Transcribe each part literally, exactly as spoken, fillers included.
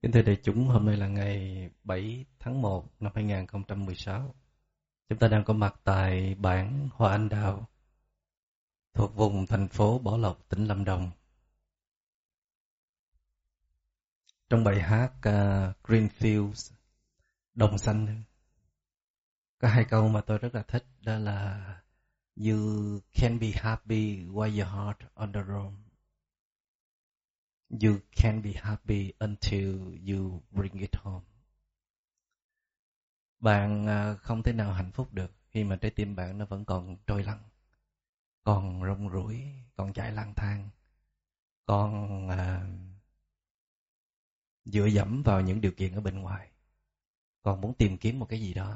Kính thưa đại chúng, hôm nay là ngày bảy tháng một năm hai nghìn không trăm mười sáu. Chúng ta đang có mặt tại bản Hoa Anh Đào, thuộc vùng thành phố Bảo Lộc, tỉnh Lâm Đồng. Trong bài hát uh, Green Fields, Đồng Xanh, có hai câu mà tôi rất là thích, đó là You can be happy while your heart on the road. You can be happy until you bring it home. Bạn uh, không thể nào hạnh phúc được khi mà trái tim bạn nó vẫn còn trôi lăn, còn rong ruổi, còn chạy lang thang, còn à, dựa dẫm vào những điều kiện ở bên ngoài, còn muốn tìm kiếm một cái gì đó.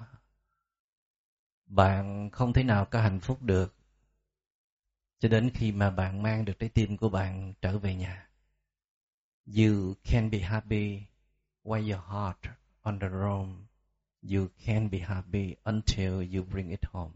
Bạn không thể nào có hạnh phúc được cho đến khi mà bạn mang được trái tim của bạn trở về nhà. You can be happy while your heart on the road. You can be happy until you bring it home.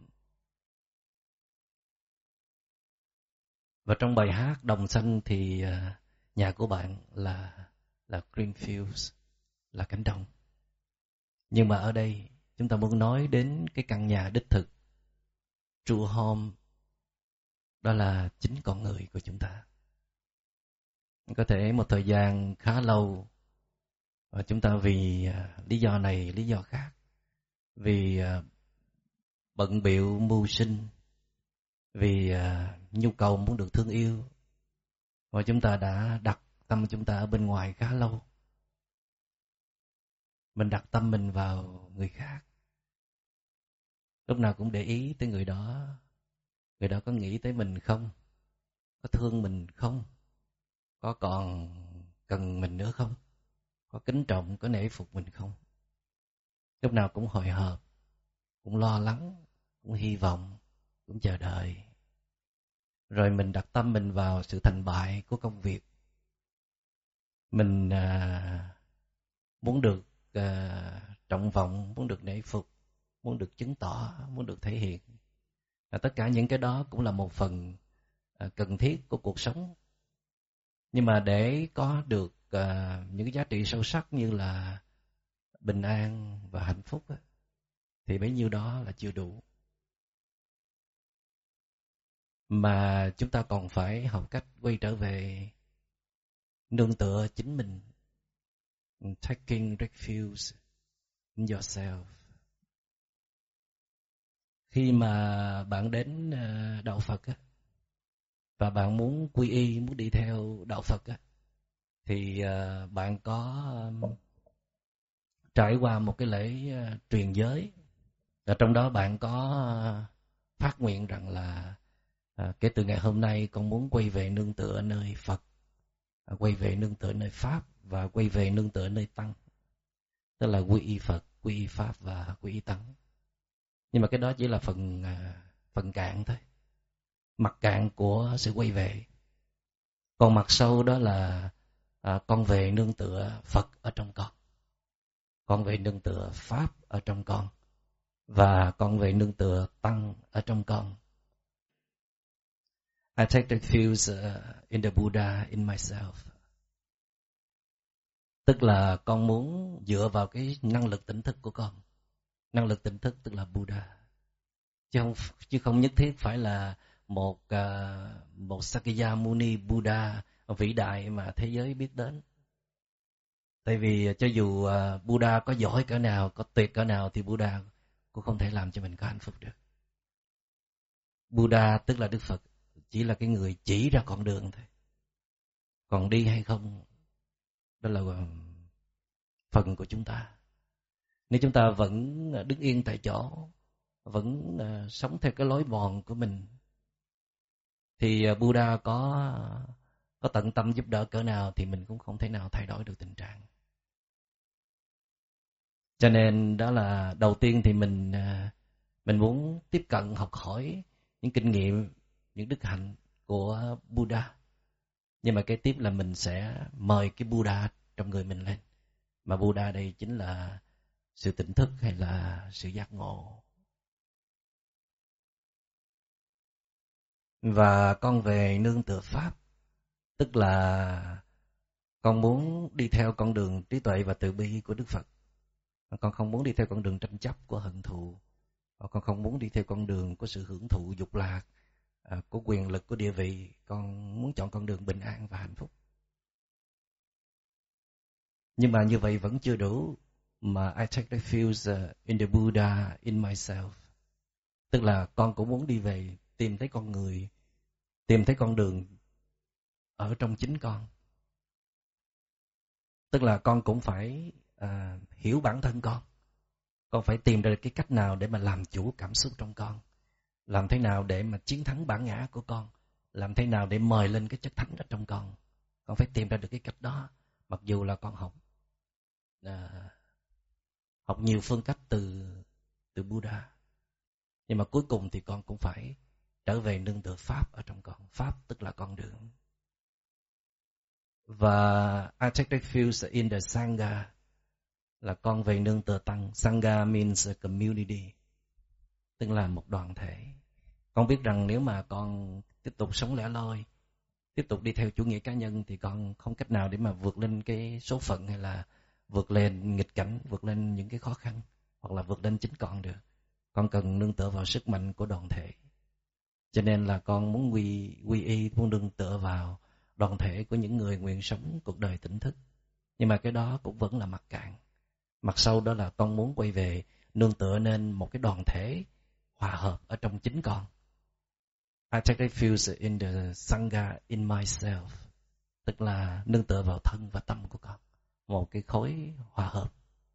Và trong bài hát Đồng Xanh thì uh, nhà của bạn là là green fields, là cánh đồng. Nhưng mà ở đây chúng ta muốn nói đến cái căn nhà đích thực, true home, đó là chính con người của chúng ta. Có thể một thời gian khá lâu và chúng ta vì uh, lý do này, lý do khác, vì uh, bận bịu mưu sinh, vì uh, nhu cầu muốn được thương yêu, và chúng ta đã đặt tâm chúng ta ở bên ngoài khá lâu. Mình đặt tâm mình vào người khác, lúc nào cũng để ý tới người đó. Người đó có nghĩ tới mình không? Có thương mình không? Có còn cần mình nữa không? Có kính trọng, có nể phục mình không? Lúc nào cũng hồi hộp, cũng lo lắng, cũng hy vọng, cũng chờ đợi. Rồi mình đặt tâm mình vào sự thành bại của công việc. Mình à, muốn được à, trọng vọng, muốn được nể phục, muốn được chứng tỏ, muốn được thể hiện. À, tất cả những cái đó cũng là một phần à, cần thiết của cuộc sống. Nhưng mà để có được à, những cái giá trị sâu sắc như là bình an và hạnh phúc á, thì bấy nhiêu đó là chưa đủ. Mà chúng ta còn phải học cách quay trở về nương tựa chính mình. Taking refuge in yourself. Khi mà bạn đến à, đạo Phật á, và bạn muốn quy y, muốn đi theo đạo Phật á, thì à, bạn có um, trải qua một cái lễ à, truyền giới. Và trong đó bạn có à, phát nguyện rằng là à, kể từ ngày hôm nay con muốn quay về nương tựa nơi Phật, à, quay về nương tựa nơi Pháp và quay về nương tựa nơi Tăng. Tức là quy y Phật, quy y Pháp và quy y Tăng. Nhưng mà cái đó chỉ là phần à, phần cạn thôi, mặt cạn của sự quay về. Còn mặt sâu đó là à, con về nương tựa Phật ở trong con, con về nương tựa Pháp ở trong con, và con về nương tựa Tăng ở trong con. I take refuge uh, in the Buddha in myself. Tức là con muốn dựa vào cái năng lực tỉnh thức của con. Năng lực tỉnh thức tức là Buddha. Chứ không, chứ không nhất thiết phải là một uh, một Sakya Muni Buddha vĩ đại mà thế giới biết đến. Tại vì cho dù uh, Buddha có giỏi cỡ nào, có tuyệt cỡ nào thì Buddha cũng không thể làm cho mình có hạnh phúc được. Buddha tức là Đức Phật, chỉ là cái người chỉ ra con đường thôi. Còn đi hay không, đó là phần của chúng ta. Nếu chúng ta vẫn đứng yên tại chỗ, vẫn uh, sống theo cái lối mòn của mình, thì uh, Buddha có có tận tâm giúp đỡ cỡ nào thì mình cũng không thể nào thay đổi được tình trạng. Cho nên đó là đầu tiên thì mình uh, mình muốn tiếp cận học hỏi những kinh nghiệm, những đức hạnh của Buddha. Nhưng mà kế tiếp là mình sẽ mời cái Buddha trong người mình lên. Mà Buddha đây chính là sự tỉnh thức hay là sự giác ngộ. Và con về nương tựa Pháp, tức là Con muốn đi theo con đường trí tuệ và từ bi của Đức Phật. Con không muốn đi theo con đường tranh chấp của hận thù. Con không muốn đi theo con đường của sự hưởng thụ dục lạc, của quyền lực, của địa vị. Con muốn chọn con đường bình an và hạnh phúc. Nhưng mà như vậy vẫn chưa đủ. Mà I take refuge in the Buddha, in myself. Tức là con cũng muốn đi về tìm thấy con người, tìm thấy con đường ở trong chính con. Tức là con cũng phải à, hiểu bản thân con. Con phải tìm ra cái cách nào để mà làm chủ cảm xúc trong con. Làm thế nào để mà chiến thắng bản ngã của con. Làm thế nào để mời lên cái chất thánh ở trong con. Con phải tìm ra được cái cách đó. Mặc dù là con học à, học nhiều phương cách từ từ Buddha. Nhưng mà cuối cùng thì con cũng phải trở về nương tựa Pháp ở trong con. Pháp tức là con đường. Và I take refuge in the Sangha, là con về nương tựa tăng. Sangha means a community, tức là một đoàn thể. Con biết rằng nếu mà con tiếp tục sống lẻ loi, tiếp tục đi theo chủ nghĩa cá nhân thì con không cách nào để mà vượt lên cái số phận, hay là vượt lên nghịch cảnh, vượt lên những cái khó khăn, hoặc là vượt lên chính con được. Con cần nương tựa vào sức mạnh của đoàn thể. Cho nên là con muốn quy, quy y, muốn nương tựa vào đoàn thể của những người nguyện sống cuộc đời tỉnh thức. Nhưng mà cái đó cũng vẫn là mặt cạn. Mặt sâu đó là con muốn quay về nương tựa nên một cái đoàn thể hòa hợp ở trong chính con. I take refuge in the Sangha, in myself. Tức là nương tựa vào thân và tâm của con. Một cái khối hòa hợp.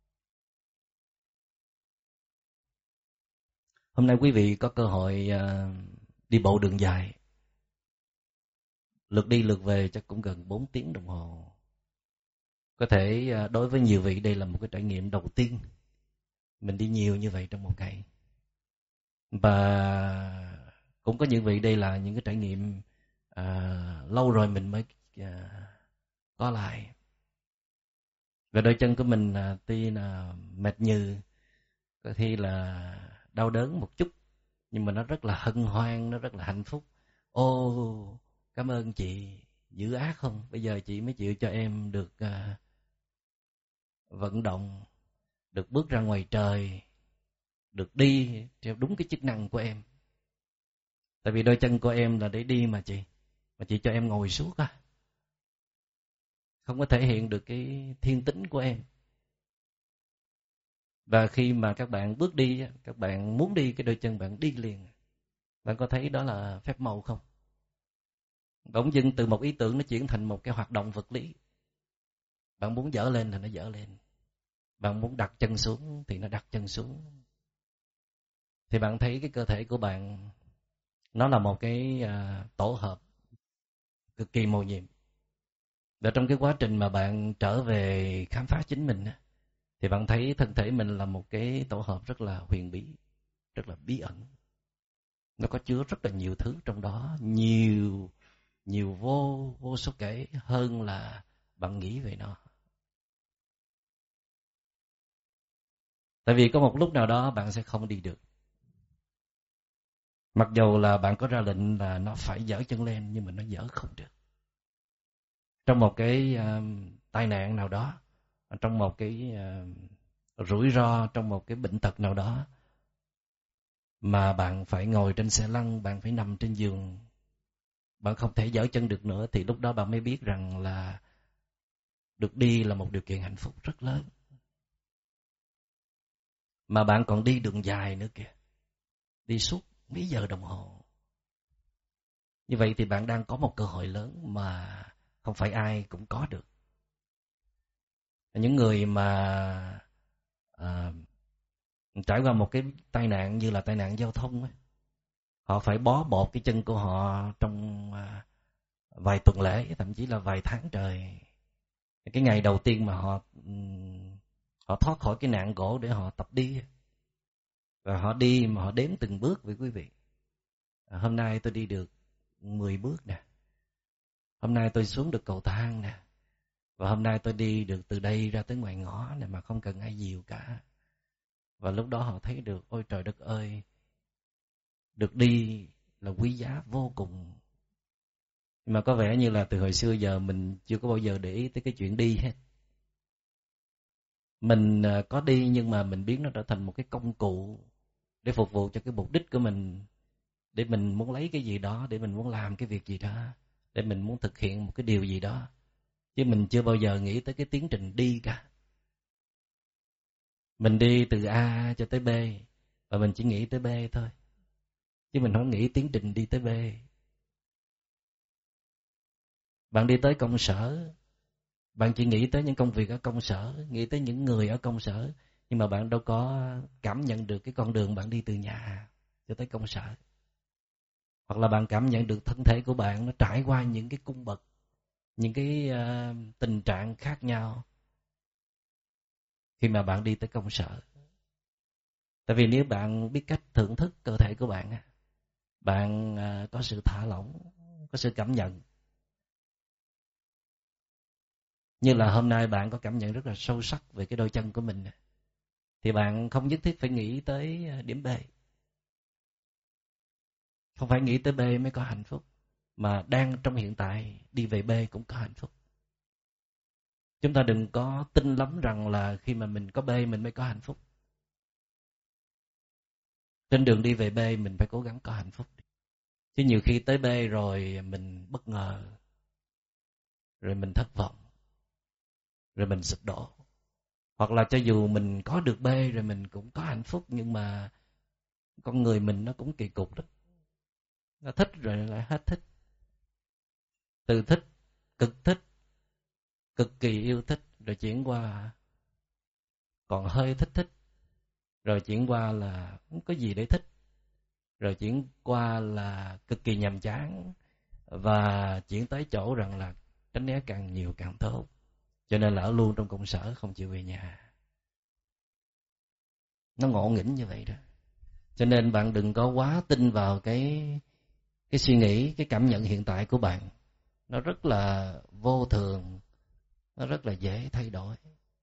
Hôm nay quý vị có cơ hội uh, đi bộ đường dài. Lượt đi lượt về chắc cũng gần bốn tiếng đồng hồ. Có thể uh, đối với nhiều vị đây là một cái trải nghiệm đầu tiên. Mình đi nhiều như vậy trong một ngày. Và cũng có những vị đây là những cái trải nghiệm uh, lâu rồi mình mới uh, có lại. Và đôi chân của mình uh, tuy là mệt nhừ, có khi là đau đớn một chút, nhưng mà nó rất là hân hoan, nó rất là hạnh phúc. Ô, cảm ơn chị, dữ ác không? Bây giờ chị mới chịu cho em được uh, vận động, được bước ra ngoài trời, được đi theo đúng cái chức năng của em. Tại vì đôi chân của em là để đi mà chị, mà chị cho em ngồi suốt á, không có thể hiện được cái thiên tính của em. Và khi mà các bạn bước đi, các bạn muốn đi cái đôi chân bạn đi liền. Bạn có thấy đó là phép màu không? Bỗng dưng từ một ý tưởng nó chuyển thành một cái hoạt động vật lý. Bạn muốn dở lên thì nó dở lên. Bạn muốn đặt chân xuống thì nó đặt chân xuống. Thì bạn thấy cái cơ thể của bạn nó là một cái uh, tổ hợp cực kỳ mầu nhiệm. Và trong cái quá trình mà bạn trở về khám phá chính mình thì bạn thấy thân thể mình là một cái tổ hợp rất là huyền bí, rất là bí ẩn. Nó có chứa rất là nhiều thứ trong đó, nhiều nhiều vô vô số kể hơn là bạn nghĩ về nó. Tại vì có một lúc nào đó bạn sẽ không đi được. Mặc dù là bạn có ra lệnh là nó phải dở chân lên, nhưng mà nó dở không được. Trong một cái uh, tai nạn nào đó, trong một cái uh, rủi ro, trong một cái bệnh tật nào đó, mà bạn phải ngồi trên xe lăn, bạn phải nằm trên giường, bạn không thể dở chân được nữa, thì lúc đó bạn mới biết rằng là được đi là một điều kiện hạnh phúc rất lớn. Mà bạn còn đi đường dài nữa kìa, đi suốt mấy giờ đồng hồ. Như vậy thì bạn đang có một cơ hội lớn mà không phải ai cũng có được. Những người mà à, trải qua một cái tai nạn như là tai nạn giao thông ấy, họ phải bó bột cái chân của họ trong à, vài tuần lễ, thậm chí là vài tháng trời. Cái ngày đầu tiên mà họ họ thoát khỏi cái nạn gỗ để họ tập đi, và họ đi mà họ đếm từng bước với quý vị. À, hôm nay tôi đi được mười bước nè, hôm nay tôi xuống được cầu thang nè, và hôm nay tôi đi được từ đây ra tới ngoài ngõ này mà không cần ai dìu cả. Và lúc đó họ thấy được, ôi trời đất ơi, được đi là quý giá vô cùng. Nhưng mà có vẻ như là từ hồi xưa giờ mình chưa có bao giờ để ý tới cái chuyện đi hết. Mình có đi nhưng mà mình biến nó trở thành một cái công cụ để phục vụ cho cái mục đích của mình, để mình muốn lấy cái gì đó, để mình muốn làm cái việc gì đó, để mình muốn thực hiện một cái điều gì đó. Chứ mình chưa bao giờ nghĩ tới cái tiến trình đi cả. Mình đi từ A cho tới B, và mình chỉ nghĩ tới B thôi. Chứ mình không nghĩ tiến trình đi tới B. Bạn đi tới công sở, bạn chỉ nghĩ tới những công việc ở công sở, nghĩ tới những người ở công sở, nhưng mà bạn đâu có cảm nhận được cái con đường bạn đi từ nhà cho tới công sở. Hoặc là bạn cảm nhận được thân thể của bạn nó trải qua những cái cung bậc, những cái uh, tình trạng khác nhau khi mà bạn đi tới công sở. Tại vì nếu bạn biết cách thưởng thức cơ thể của bạn, bạn uh, có sự thả lỏng, có sự cảm nhận. Như là hôm nay bạn có cảm nhận rất là sâu sắc về cái đôi chân của mình, thì bạn không nhất thiết phải nghĩ tới điểm B. Không phải nghĩ tới B mới có hạnh phúc, mà đang trong hiện tại đi về B cũng có hạnh phúc. Chúng ta đừng có tin lắm rằng là khi mà mình có B mình mới có hạnh phúc. Trên đường đi về B mình phải cố gắng có hạnh phúc. Chứ nhiều khi tới B rồi mình bất ngờ, rồi mình thất vọng, rồi mình sụp đổ. Hoặc là cho dù mình có được B rồi mình cũng có hạnh phúc, nhưng mà con người mình nó cũng kỳ cục đó. Nó thích rồi lại hết thích. Từ thích, cực thích, cực kỳ yêu thích, rồi chuyển qua còn hơi thích thích, rồi chuyển qua là không có gì để thích, rồi chuyển qua là cực kỳ nhàm chán, và chuyển tới chỗ rằng là tránh né càng nhiều càng tốt. Cho nên là ở luôn trong công sở, không chịu về nhà. Nó ngộ nghĩnh như vậy đó. Cho nên bạn đừng có quá tin vào cái cái suy nghĩ, cái cảm nhận hiện tại của bạn. Nó rất là vô thường, nó rất là dễ thay đổi.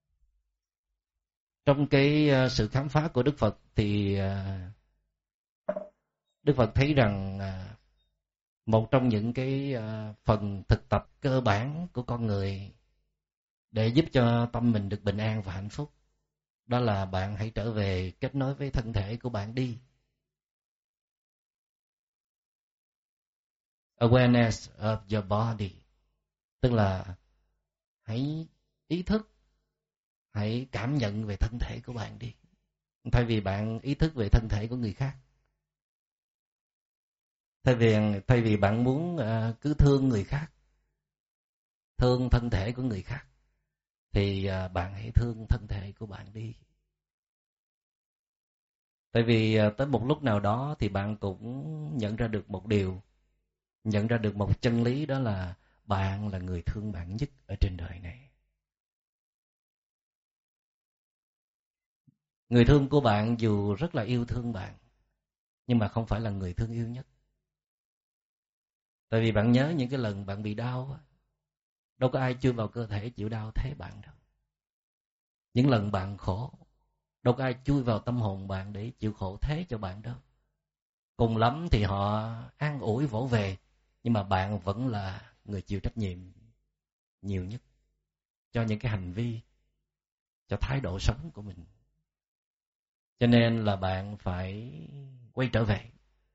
Trong cái sự khám phá của Đức Phật thì Đức Phật thấy rằng một trong những cái phần thực tập cơ bản của con người để giúp cho tâm mình được bình an và hạnh phúc, đó là bạn hãy trở về kết nối với thân thể của bạn đi. Awareness of your body, tức là hãy ý thức, hãy cảm nhận về thân thể của bạn đi, thay vì bạn ý thức về thân thể của người khác. Thay vì thay vì bạn muốn uh, cứ thương người khác, thương thân thể của người khác, thì uh, bạn hãy thương thân thể của bạn đi. Tại vì uh, tới một lúc nào đó thì bạn cũng nhận ra được một điều, nhận ra được một chân lý, đó là bạn là người thương bạn nhất ở trên đời này. Người thương của bạn dù rất là yêu thương bạn, nhưng mà không phải là người thương yêu nhất. Tại vì bạn nhớ những cái lần bạn bị đau, đâu có ai chui vào cơ thể chịu đau thế bạn đâu. Những lần bạn khổ, đâu có ai chui vào tâm hồn bạn để chịu khổ thế cho bạn đâu. Cùng lắm thì họ an ủi vỗ về, nhưng mà bạn vẫn là người chịu trách nhiệm nhiều nhất cho những cái hành vi, cho thái độ sống của mình. Cho nên là bạn phải quay trở về,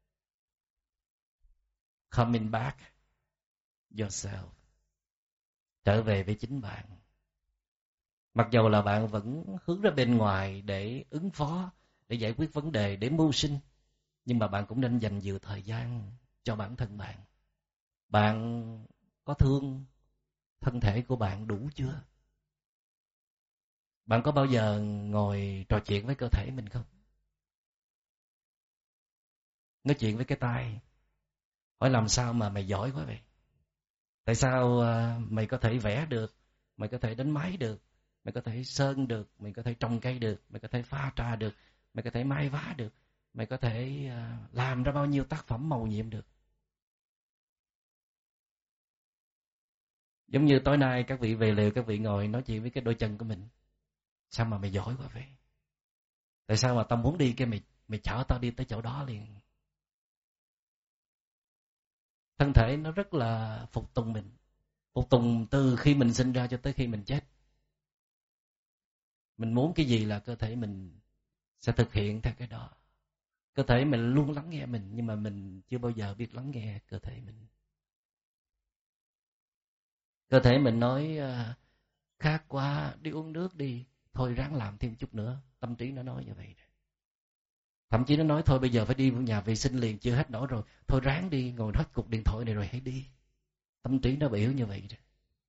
coming back yourself, trở về với chính bạn. Mặc dầu là bạn vẫn hướng ra bên ngoài để ứng phó, để giải quyết vấn đề, để mưu sinh, nhưng mà bạn cũng nên dành nhiều thời gian cho bản thân bạn. Bạn có thương thân thể của bạn đủ chưa? Bạn có bao giờ ngồi trò chuyện với cơ thể mình không? Nói chuyện với cái tay, hỏi làm sao mà mày giỏi quá vậy? Tại sao mày có thể vẽ được, mày có thể đánh máy được, mày có thể sơn được, mày có thể trồng cây được, mày có thể pha trà được, mày có thể may vá được, mày có thể làm ra bao nhiêu tác phẩm màu nhiệm được? Giống như tối nay các vị về lều, các vị ngồi nói chuyện với cái đôi chân của mình. Sao mà mày giỏi quá vậy? Tại sao mà tao muốn đi cái mày mày chở tao đi tới chỗ đó liền? Thân thể nó rất là phục tùng mình, phục tùng từ khi mình sinh ra cho tới khi mình chết. Mình muốn cái gì là cơ thể mình sẽ thực hiện theo cái đó. Cơ thể mình luôn lắng nghe mình, nhưng mà mình chưa bao giờ biết lắng nghe cơ thể mình. Cơ thể mình nói khát quá, đi uống nước đi, thôi ráng làm thêm chút nữa. Tâm trí nó nói như vậy. Thậm chí nó nói thôi bây giờ phải đi vào nhà vệ sinh liền, chưa hết nổi rồi, thôi ráng đi, ngồi hết cục điện thoại này rồi hãy đi. Tâm trí nó biểu như vậy đó.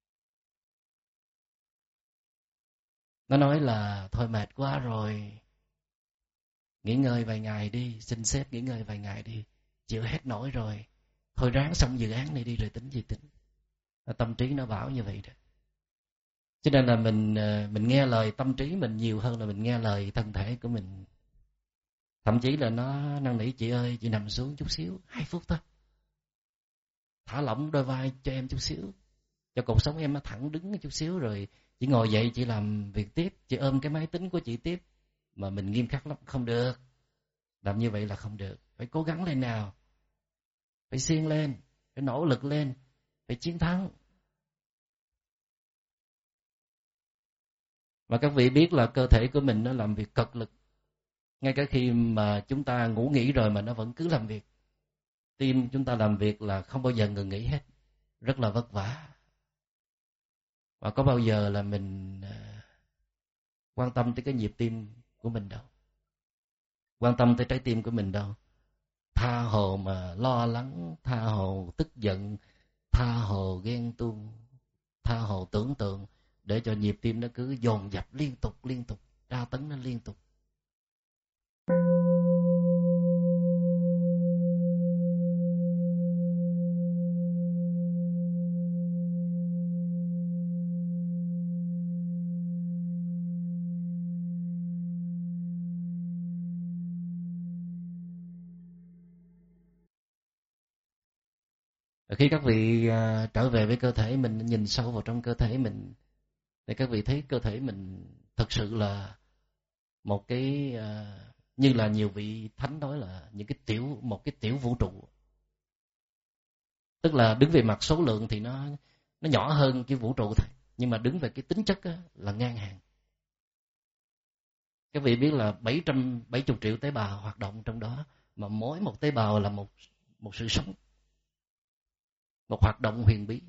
Nó nói là thôi mệt quá rồi, nghỉ ngơi vài ngày đi, xin sếp nghỉ ngơi vài ngày đi, chịu hết nổi rồi, thôi ráng xong dự án này đi rồi tính gì tính. Tâm trí nó bảo như vậy đó. Cho nên là mình mình nghe lời tâm trí mình nhiều hơn là mình nghe lời thân thể của mình. Thậm chí là nó năn nỉ, chị ơi chị nằm xuống chút xíu, hai phút thôi, thả lỏng đôi vai cho em chút xíu, cho cuộc sống em nó thẳng đứng chút xíu, rồi chị ngồi dậy chị làm việc tiếp, chị ôm cái máy tính của chị tiếp. Mà mình nghiêm khắc lắm, không được, làm như vậy là không được, phải cố gắng lên nào, phải siêng lên, phải nỗ lực lên, phải chiến thắng. Và các vị biết là cơ thể của mình nó làm việc cực lực, ngay cả khi mà chúng ta ngủ nghỉ rồi mà nó vẫn cứ làm việc. Tim chúng ta làm việc là không bao giờ ngừng nghỉ hết, rất là vất vả. Và có bao giờ là mình quan tâm tới cái nhịp tim của mình đâu, quan tâm tới trái tim của mình đâu. Tha hồ mà lo lắng, tha hồ tức giận, tha hồ ghen tuông, tha hồ tưởng tượng, để cho nhịp tim nó cứ dồn dập liên tục liên tục, tra tấn nó liên tục. Khi các vị trở về với cơ thể mình, nhìn sâu vào trong cơ thể mình, để các vị thấy cơ thể mình thật sự là một cái, như là nhiều vị thánh nói là những cái tiểu một cái tiểu vũ trụ. Tức là đứng về mặt số lượng thì nó nó nhỏ hơn cái vũ trụ thôi, nhưng mà đứng về cái tính chất á, là ngang hàng. Các vị biết là bảy trăm bảy mươi triệu tế bào hoạt động trong đó, mà mỗi một tế bào là một một sự sống, một hoạt động huyền bí.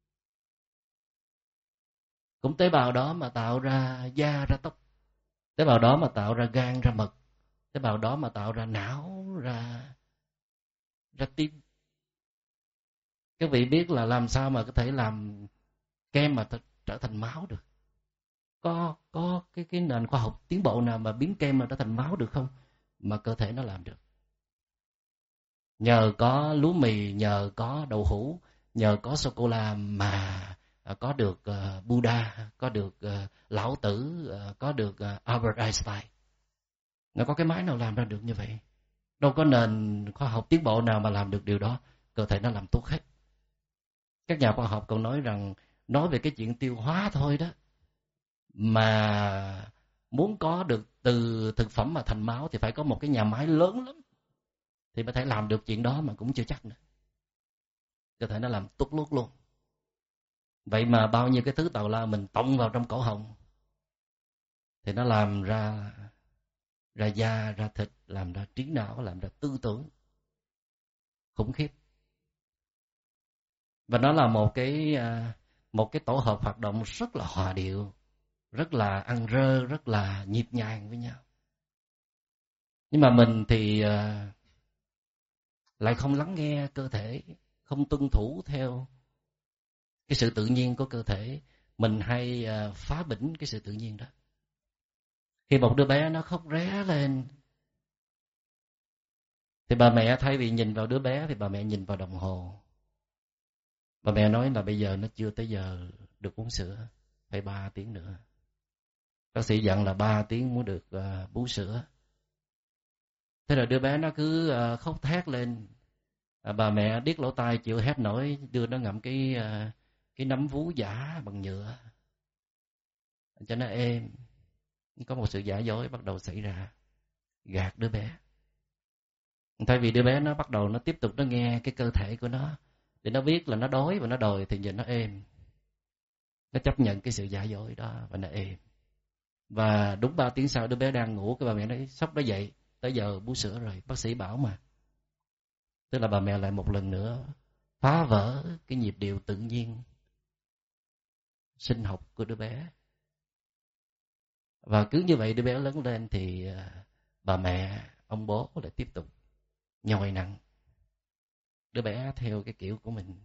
Cũng tế bào đó mà tạo ra da ra tóc, tế bào đó mà tạo ra gan ra mật, tế bào đó mà tạo ra não ra ra tim. Các vị biết là làm sao mà có thể làm kem mà trở thành máu được? Có có cái cái nền khoa học tiến bộ nào mà biến kem mà trở thành máu được không? Mà cơ thể nó làm được. Nhờ có lúa mì, nhờ có đậu hũ, nhờ có sô cô la mà có được uh, Buddha, có được uh, Lão Tử, uh, có được uh, Albert Einstein. Nó có cái máy nào làm ra được như vậy? Đâu có nền khoa học tiến bộ nào mà làm được điều đó. Cơ thể nó làm tốt hết. Các nhà khoa học còn nói rằng, nói về cái chuyện tiêu hóa thôi đó, mà muốn có được từ thực phẩm mà thành máu thì phải có một cái nhà máy lớn lắm thì mới thể làm được chuyện đó, mà cũng chưa chắc nữa. Cơ thể nó làm tốt lút luôn. Vậy mà bao nhiêu cái thứ tào lao mình tông vào trong cổ họng thì nó làm ra ra da, ra thịt, làm ra trí não, làm ra tư tưởng. Khủng khiếp. Và nó là một cái một cái tổ hợp hoạt động rất là hòa điệu, rất là ăn rơ, rất là nhịp nhàng với nhau. Nhưng mà mình thì lại không lắng nghe cơ thể, không tuân thủ theo cái sự tự nhiên của cơ thể. Mình hay phá bĩnh cái sự tự nhiên đó. Khi một đứa bé nó khóc ré lên thì bà mẹ thay vì nhìn vào đứa bé thì bà mẹ nhìn vào đồng hồ. Bà mẹ nói là bây giờ nó chưa tới giờ được uống sữa, phải ba tiếng nữa. Bác sĩ dặn là ba tiếng mới được uh, bú sữa. Thế là đứa bé nó cứ uh, khóc thét lên. À, bà mẹ điếc lỗ tai chịu hết nổi, đưa nó ngậm cái uh, cái nấm vú giả bằng nhựa cho nó êm. Có một sự giả dối bắt đầu xảy ra, gạt đứa bé. Thay vì đứa bé nó bắt đầu nó tiếp tục nó nghe cái cơ thể của nó, Thì nó biết là nó đói và nó đòi thì giờ nó êm. Nó chấp nhận cái sự giả dối đó và nó êm. Và đúng ba tiếng sau đứa bé đang ngủ, cái bà mẹ nói sắp đó dậy, tới giờ bú sữa rồi, bác sĩ bảo mà. Tức là bà mẹ lại một lần nữa phá vỡ cái nhịp điệu tự nhiên sinh học của đứa bé. Và cứ như vậy đứa bé lớn lên thì bà mẹ, ông bố lại tiếp tục nhồi nặng đứa bé theo cái kiểu của mình.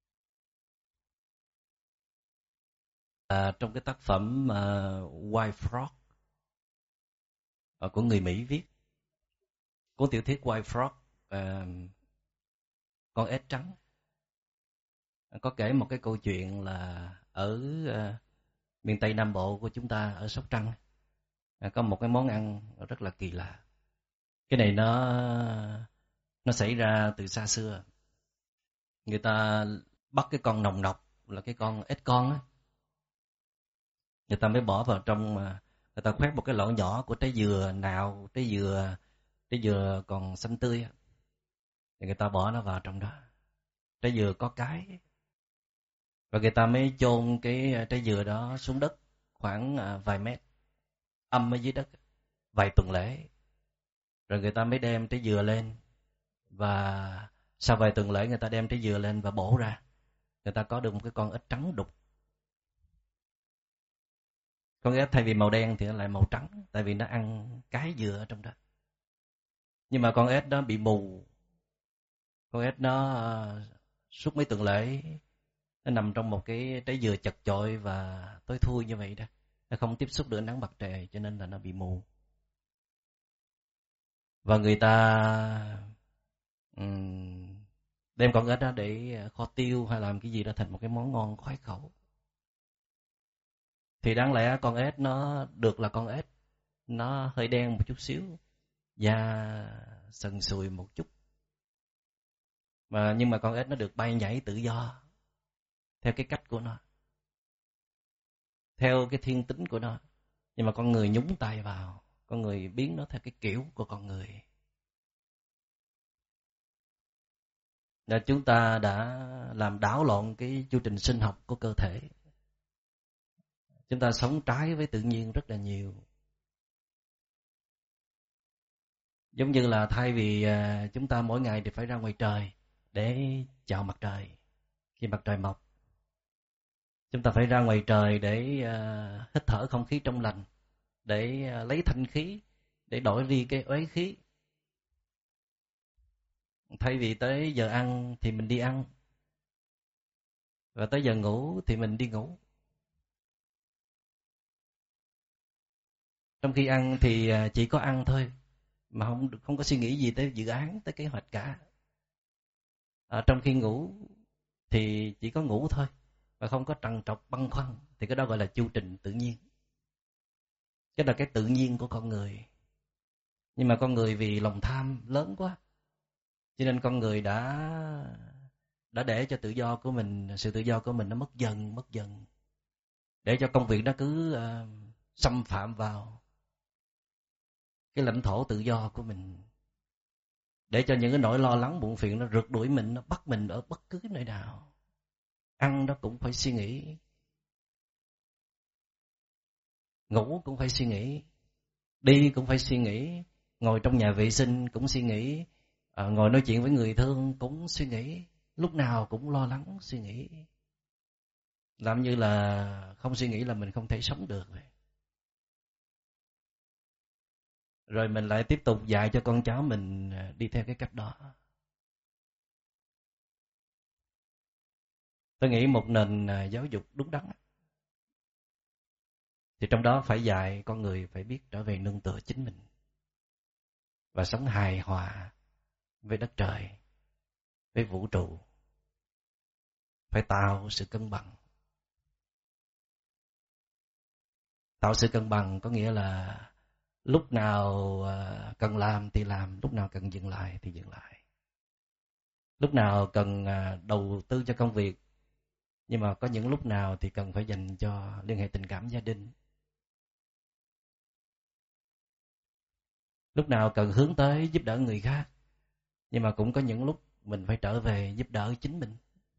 À, trong cái tác phẩm uh, White Frog uh, của người Mỹ viết, cuốn tiểu thuyết White Frog, uh, con ếch trắng, có kể một cái câu chuyện là ở uh, miền Tây Nam Bộ của chúng ta, ở Sóc Trăng, uh, có một cái món ăn rất là kỳ lạ. Cái này nó nó xảy ra từ xa xưa. Người ta bắt cái con nòng nọc, là cái con ếch con á, người ta mới bỏ vào trong, người ta khoét một cái lỗ nhỏ của trái dừa nào, trái dừa trái dừa còn xanh tươi á, thì người ta bỏ nó vào trong đó. Trái dừa có cái, và người ta mới chôn cái trái dừa đó xuống đất khoảng vài mét, âm ở dưới đất vài tuần lễ, rồi người ta mới đem trái dừa lên, và sau vài tuần lễ người ta đem trái dừa lên và bổ ra, người ta có được một cái con ếch trắng đục. Con ếch thay vì màu đen thì nó lại màu trắng, tại vì nó ăn cái dừa ở trong đó. Nhưng mà con ếch đó bị mù, con ếch nó uh, suốt mấy tuần lễ nó nằm trong một cái trái dừa chật chội và tối thui như vậy đó, nó không tiếp xúc được ánh nắng mặt trời, cho nên là nó bị mù. Và người ta um, đem con ếch đó để kho tiêu hay làm cái gì đó thành một cái món ngon khoái khẩu. Thì đáng lẽ con ếch nó được là con ếch, nó hơi đen một chút xíu, da sần sùi một chút, mà nhưng mà con ếch nó được bay nhảy tự do theo cái cách của nó, theo cái thiên tính của nó. Nhưng mà con người nhúng tay vào, con người biến nó theo cái kiểu của con người. Là chúng ta đã làm đảo lộn cái chu trình sinh học của cơ thể. Chúng ta sống trái với tự nhiên rất là nhiều. Giống như là thay vì chúng ta mỗi ngày thì phải ra ngoài trời để chào mặt trời khi mặt trời mọc, chúng ta phải ra ngoài trời để hít thở không khí trong lành, để lấy thanh khí, để đổi đi cái uế khí. Thay vì tới giờ ăn thì mình đi ăn, và tới giờ ngủ thì mình đi ngủ. Trong khi ăn thì chỉ có ăn thôi, mà không không có suy nghĩ gì tới dự án, tới kế hoạch cả. Ở trong khi ngủ thì chỉ có ngủ thôi, và không có trằn trọc băn khoăn, thì cái đó gọi là chu trình tự nhiên. Cái là cái tự nhiên của con người. Nhưng mà con người vì lòng tham lớn quá, cho nên con người đã đã để cho tự do của mình, sự tự do của mình nó mất dần, mất dần. Để cho công việc nó cứ uh, xâm phạm vào cái lãnh thổ tự do của mình. Để cho những cái nỗi lo lắng buồn phiền nó rượt đuổi mình, nó bắt mình ở bất cứ nơi nào. Ăn nó cũng phải suy nghĩ, ngủ cũng phải suy nghĩ, đi cũng phải suy nghĩ, ngồi trong nhà vệ sinh cũng suy nghĩ, à, ngồi nói chuyện với người thương cũng suy nghĩ, lúc nào cũng lo lắng suy nghĩ. Làm như là không suy nghĩ là mình không thể sống được vậy. Rồi mình lại tiếp tục dạy cho con cháu mình đi theo cái cách đó. Tôi nghĩ một nền giáo dục đúng đắn thì trong đó phải dạy con người phải biết trở về nương tựa chính mình và sống hài hòa với đất trời, với vũ trụ. Phải tạo sự cân bằng. Tạo sự cân bằng có nghĩa là lúc nào cần làm thì làm, lúc nào cần dừng lại thì dừng lại. Lúc nào cần đầu tư cho công việc, nhưng mà có những lúc nào thì cần phải dành cho liên hệ tình cảm gia đình. Lúc nào cần hướng tới giúp đỡ người khác, nhưng mà cũng có những lúc mình phải trở về giúp đỡ chính mình.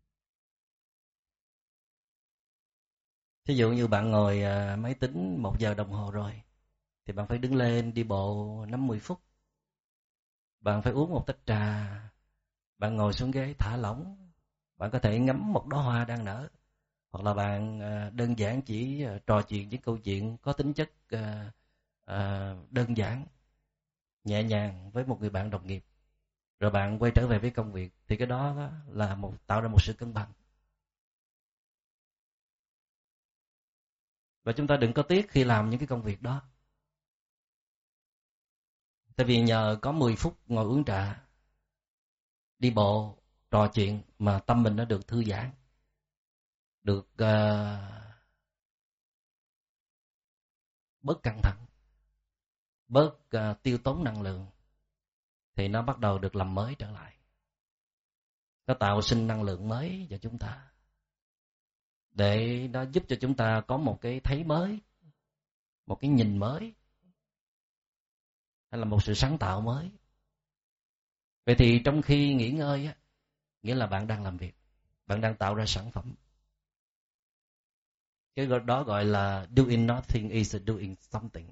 Thí dụ như bạn ngồi à, máy tính một giờ đồng hồ rồi, thì bạn phải đứng lên đi bộ năm mười phút. Bạn phải uống một tách trà, bạn ngồi xuống ghế thả lỏng, bạn có thể ngắm một đóa hoa đang nở, hoặc là bạn à, đơn giản chỉ à, trò chuyện những câu chuyện có tính chất à, à, đơn giản, nhẹ nhàng với một người bạn đồng nghiệp, rồi bạn quay trở về với công việc, thì cái đó là một tạo ra một sự cân bằng. Và chúng ta đừng có tiếc khi làm những cái công việc đó. Tại vì nhờ có mười phút ngồi uống trà, đi bộ, trò chuyện mà tâm mình nó được thư giãn, được uh, bớt căng thẳng, bớt uh, tiêu tốn năng lượng, thì nó bắt đầu được làm mới trở lại. Nó tạo sinh năng lượng mới cho chúng ta, để nó giúp cho chúng ta có một cái thấy mới, một cái nhìn mới, hay là một sự sáng tạo mới. Vậy thì trong khi nghỉ ngơi á, nghĩa là bạn đang làm việc, bạn đang tạo ra sản phẩm. Cái đó gọi là doing nothing is doing something.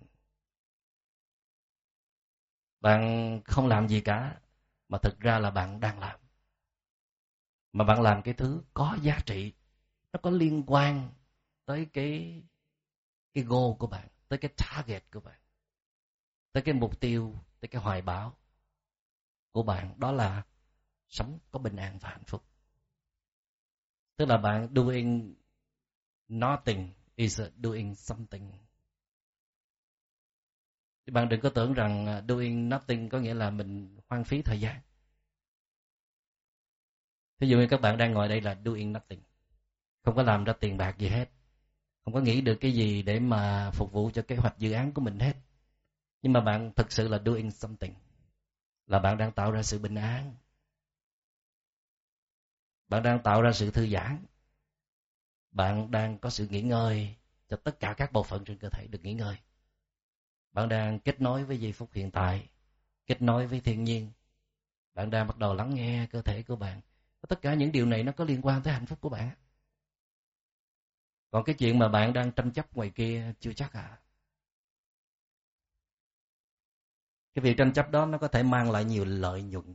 Bạn không làm gì cả, mà thực ra là bạn đang làm. Mà bạn làm cái thứ có giá trị, nó có liên quan tới cái cái goal của bạn, tới cái target của bạn, tới cái mục tiêu, tới cái hoài bão của bạn, đó là sống có bình an và hạnh phúc. Tức là bạn doing nothing is doing something. Thì bạn đừng có tưởng rằng doing nothing có nghĩa là mình hoang phí thời gian. Ví dụ như các bạn đang ngồi đây là doing nothing, không có làm ra tiền bạc gì hết, không có nghĩ được cái gì để mà phục vụ cho kế hoạch dự án của mình hết. Nhưng mà bạn thực sự là doing something, là bạn đang tạo ra sự bình an, bạn đang tạo ra sự thư giãn, bạn đang có sự nghỉ ngơi cho tất cả các bộ phận trên cơ thể được nghỉ ngơi. Bạn đang kết nối với giây phút hiện tại, kết nối với thiên nhiên. Bạn đang bắt đầu lắng nghe cơ thể của bạn. Tất cả những điều này nó có liên quan tới hạnh phúc của bạn. Còn cái chuyện mà bạn đang tranh chấp ngoài kia chưa chắc à. Cái việc tranh chấp đó nó có thể mang lại nhiều lợi nhuận,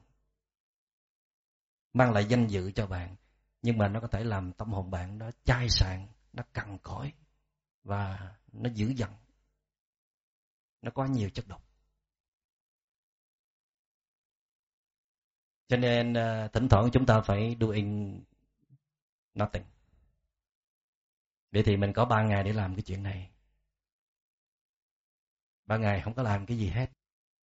mang lại danh dự cho bạn, nhưng mà nó có thể làm tâm hồn bạn nó chai sạn, nó cằn cỗi và nó dữ dằn, nó có nhiều chất độc. Cho nên uh, thỉnh thoảng chúng ta phải doing nothing. Vậy thì mình có ba ngày để làm cái chuyện này. Ba ngày không có làm cái gì hết.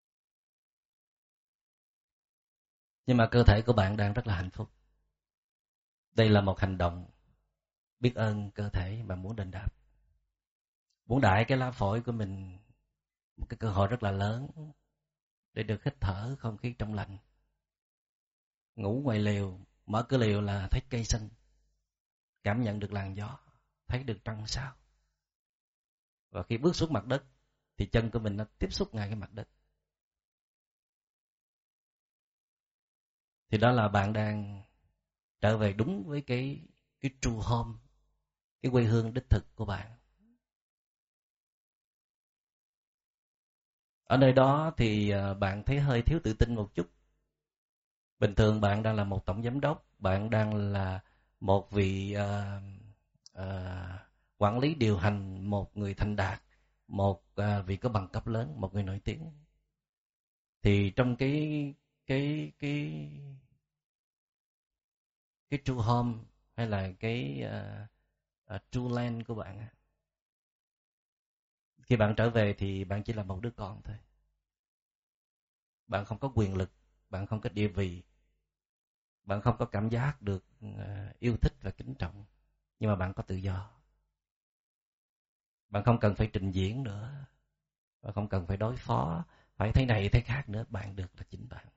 Nhưng mà cơ thể của bạn đang rất là hạnh phúc. Đây là một hành động biết ơn cơ thể và muốn đền đáp. Muốn đại cái lá phổi của mình một cái cơ hội rất là lớn để được hít thở không khí trong lành. Ngủ ngoài lều, mở cửa lều là thấy cây xanh, cảm nhận được làn gió, thấy được trăng sao. Và khi bước xuống mặt đất thì chân của mình nó tiếp xúc ngay cái mặt đất. Thì đó là bạn đang trở về đúng với cái cái true home, cái quê hương đích thực của bạn. Ở nơi đó thì bạn thấy hơi thiếu tự tin một chút. Bình thường bạn đang là một tổng giám đốc, bạn đang là một vị uh, uh, quản lý điều hành, một người thành đạt, một uh, vị có bằng cấp lớn, một người nổi tiếng. Thì trong cái cái cái cái true home hay là cái uh, uh, true land của bạn, khi bạn trở về thì bạn chỉ là một đứa con thôi. Bạn không có quyền lực, bạn không có địa vị, bạn không có cảm giác được uh, yêu thích và kính trọng, nhưng mà bạn có tự do. Bạn không cần phải trình diễn nữa, bạn không cần phải đối phó, phải thế này thế khác nữa, bạn được là chính bạn.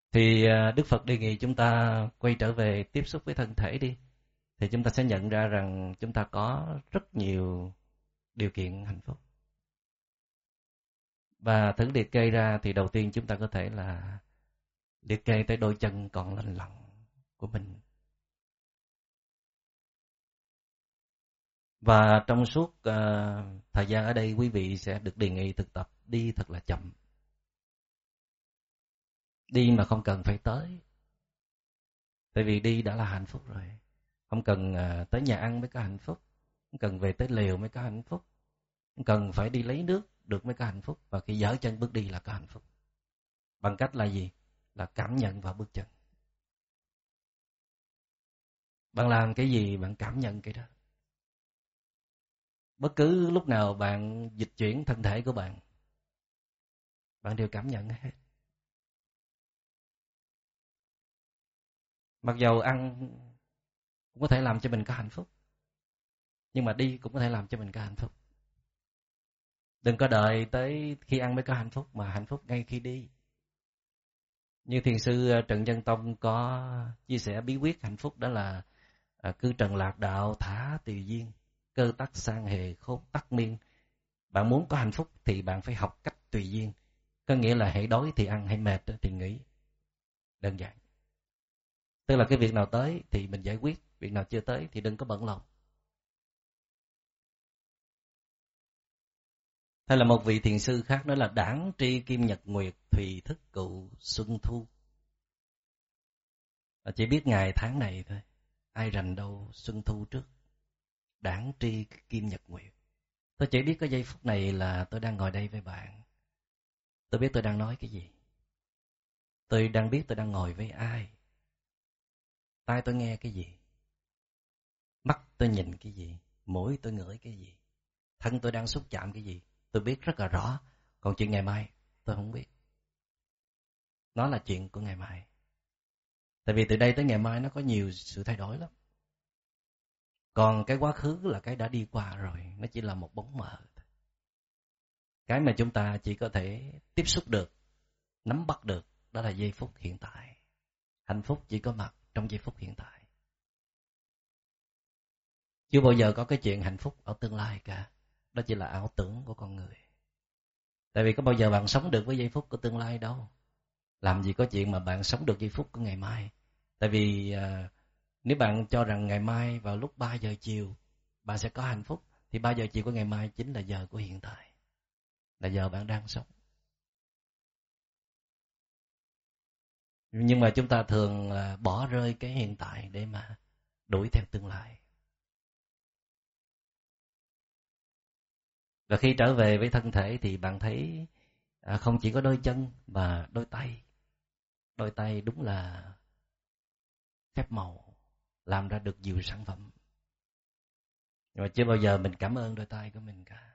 Thì Đức Phật đề nghị chúng ta quay trở về tiếp xúc với thân thể đi. Thì chúng ta sẽ nhận ra rằng chúng ta có rất nhiều điều kiện hạnh phúc. Và thử liệt kê ra thì đầu tiên chúng ta có thể là liệt kê tới đôi chân còn lành lặn của mình. Và trong suốt uh, thời gian ở đây, quý vị sẽ được đề nghị thực tập đi thật là chậm. Đi mà không cần phải tới. Tại vì đi đã là hạnh phúc rồi. Không cần uh, tới nhà ăn mới có hạnh phúc. Không cần về tới lều mới có hạnh phúc. Không cần phải đi lấy nước được mới có hạnh phúc. Và khi dở chân bước đi là có hạnh phúc. Bằng cách là gì? Là cảm nhận vào bước chân. Bạn làm cái gì bạn cảm nhận cái đó. Bất cứ lúc nào bạn dịch chuyển thân thể của bạn, bạn đều cảm nhận hết. Mặc dầu ăn cũng có thể làm cho mình có hạnh phúc, nhưng mà đi cũng có thể làm cho mình có hạnh phúc. Đừng có đợi tới khi ăn mới có hạnh phúc, mà hạnh phúc ngay khi đi. Như thiền sư Trần Nhân Tông có chia sẻ bí quyết hạnh phúc, đó là cư trần lạc đạo thả tùy duyên, cơ tắc sang hề khôn tắc miên. Bạn muốn có hạnh phúc thì bạn phải học cách tùy duyên. Có nghĩa là hãy đói thì ăn, hãy mệt thì nghỉ. Đơn giản. Tức là cái việc nào tới thì mình giải quyết, việc nào chưa tới thì đừng có bận lòng. Hay là một vị thiền sư khác nói là đãng tri kim nhật nguyệt, thùy thức cụ xuân thu. Chỉ biết ngày tháng này thôi, ai rành đâu xuân thu trước. Đãng tri kim nhật nguyệt. Tôi chỉ biết cái giây phút này là tôi đang ngồi đây với bạn. Tôi biết tôi đang nói cái gì. Tôi đang biết tôi đang ngồi với ai. Tai tôi nghe cái gì. Mắt tôi nhìn cái gì. Mũi tôi ngửi cái gì. Thân tôi đang xúc chạm cái gì. Tôi biết rất là rõ. Còn chuyện ngày mai tôi không biết. Nó là chuyện của ngày mai. Tại vì từ đây tới ngày mai nó có nhiều sự thay đổi lắm. Còn cái quá khứ là cái đã đi qua rồi. Nó chỉ là một bóng mờ. Cái mà chúng ta chỉ có thể tiếp xúc được, nắm bắt được, đó là giây phút hiện tại. Hạnh phúc chỉ có mặt trong giây phút hiện tại. Chưa bao giờ có cái chuyện hạnh phúc ở tương lai cả. Đó chỉ là ảo tưởng của con người. Tại vì có bao giờ bạn sống được với giây phút của tương lai đâu. Làm gì có chuyện mà bạn sống được giây phút của ngày mai. Tại vì à, nếu bạn cho rằng ngày mai vào lúc ba giờ chiều bạn sẽ có hạnh phúc, thì ba giờ chiều của ngày mai chính là giờ của hiện tại, là giờ bạn đang sống. Nhưng mà chúng ta thường à, bỏ rơi cái hiện tại để mà đuổi theo tương lai. Và khi trở về với thân thể thì bạn thấy à, không chỉ có đôi chân mà đôi tay. Đôi tay đúng là phép màu, làm ra được nhiều sản phẩm. Nhưng mà chưa bao giờ mình cảm ơn đôi tay của mình cả.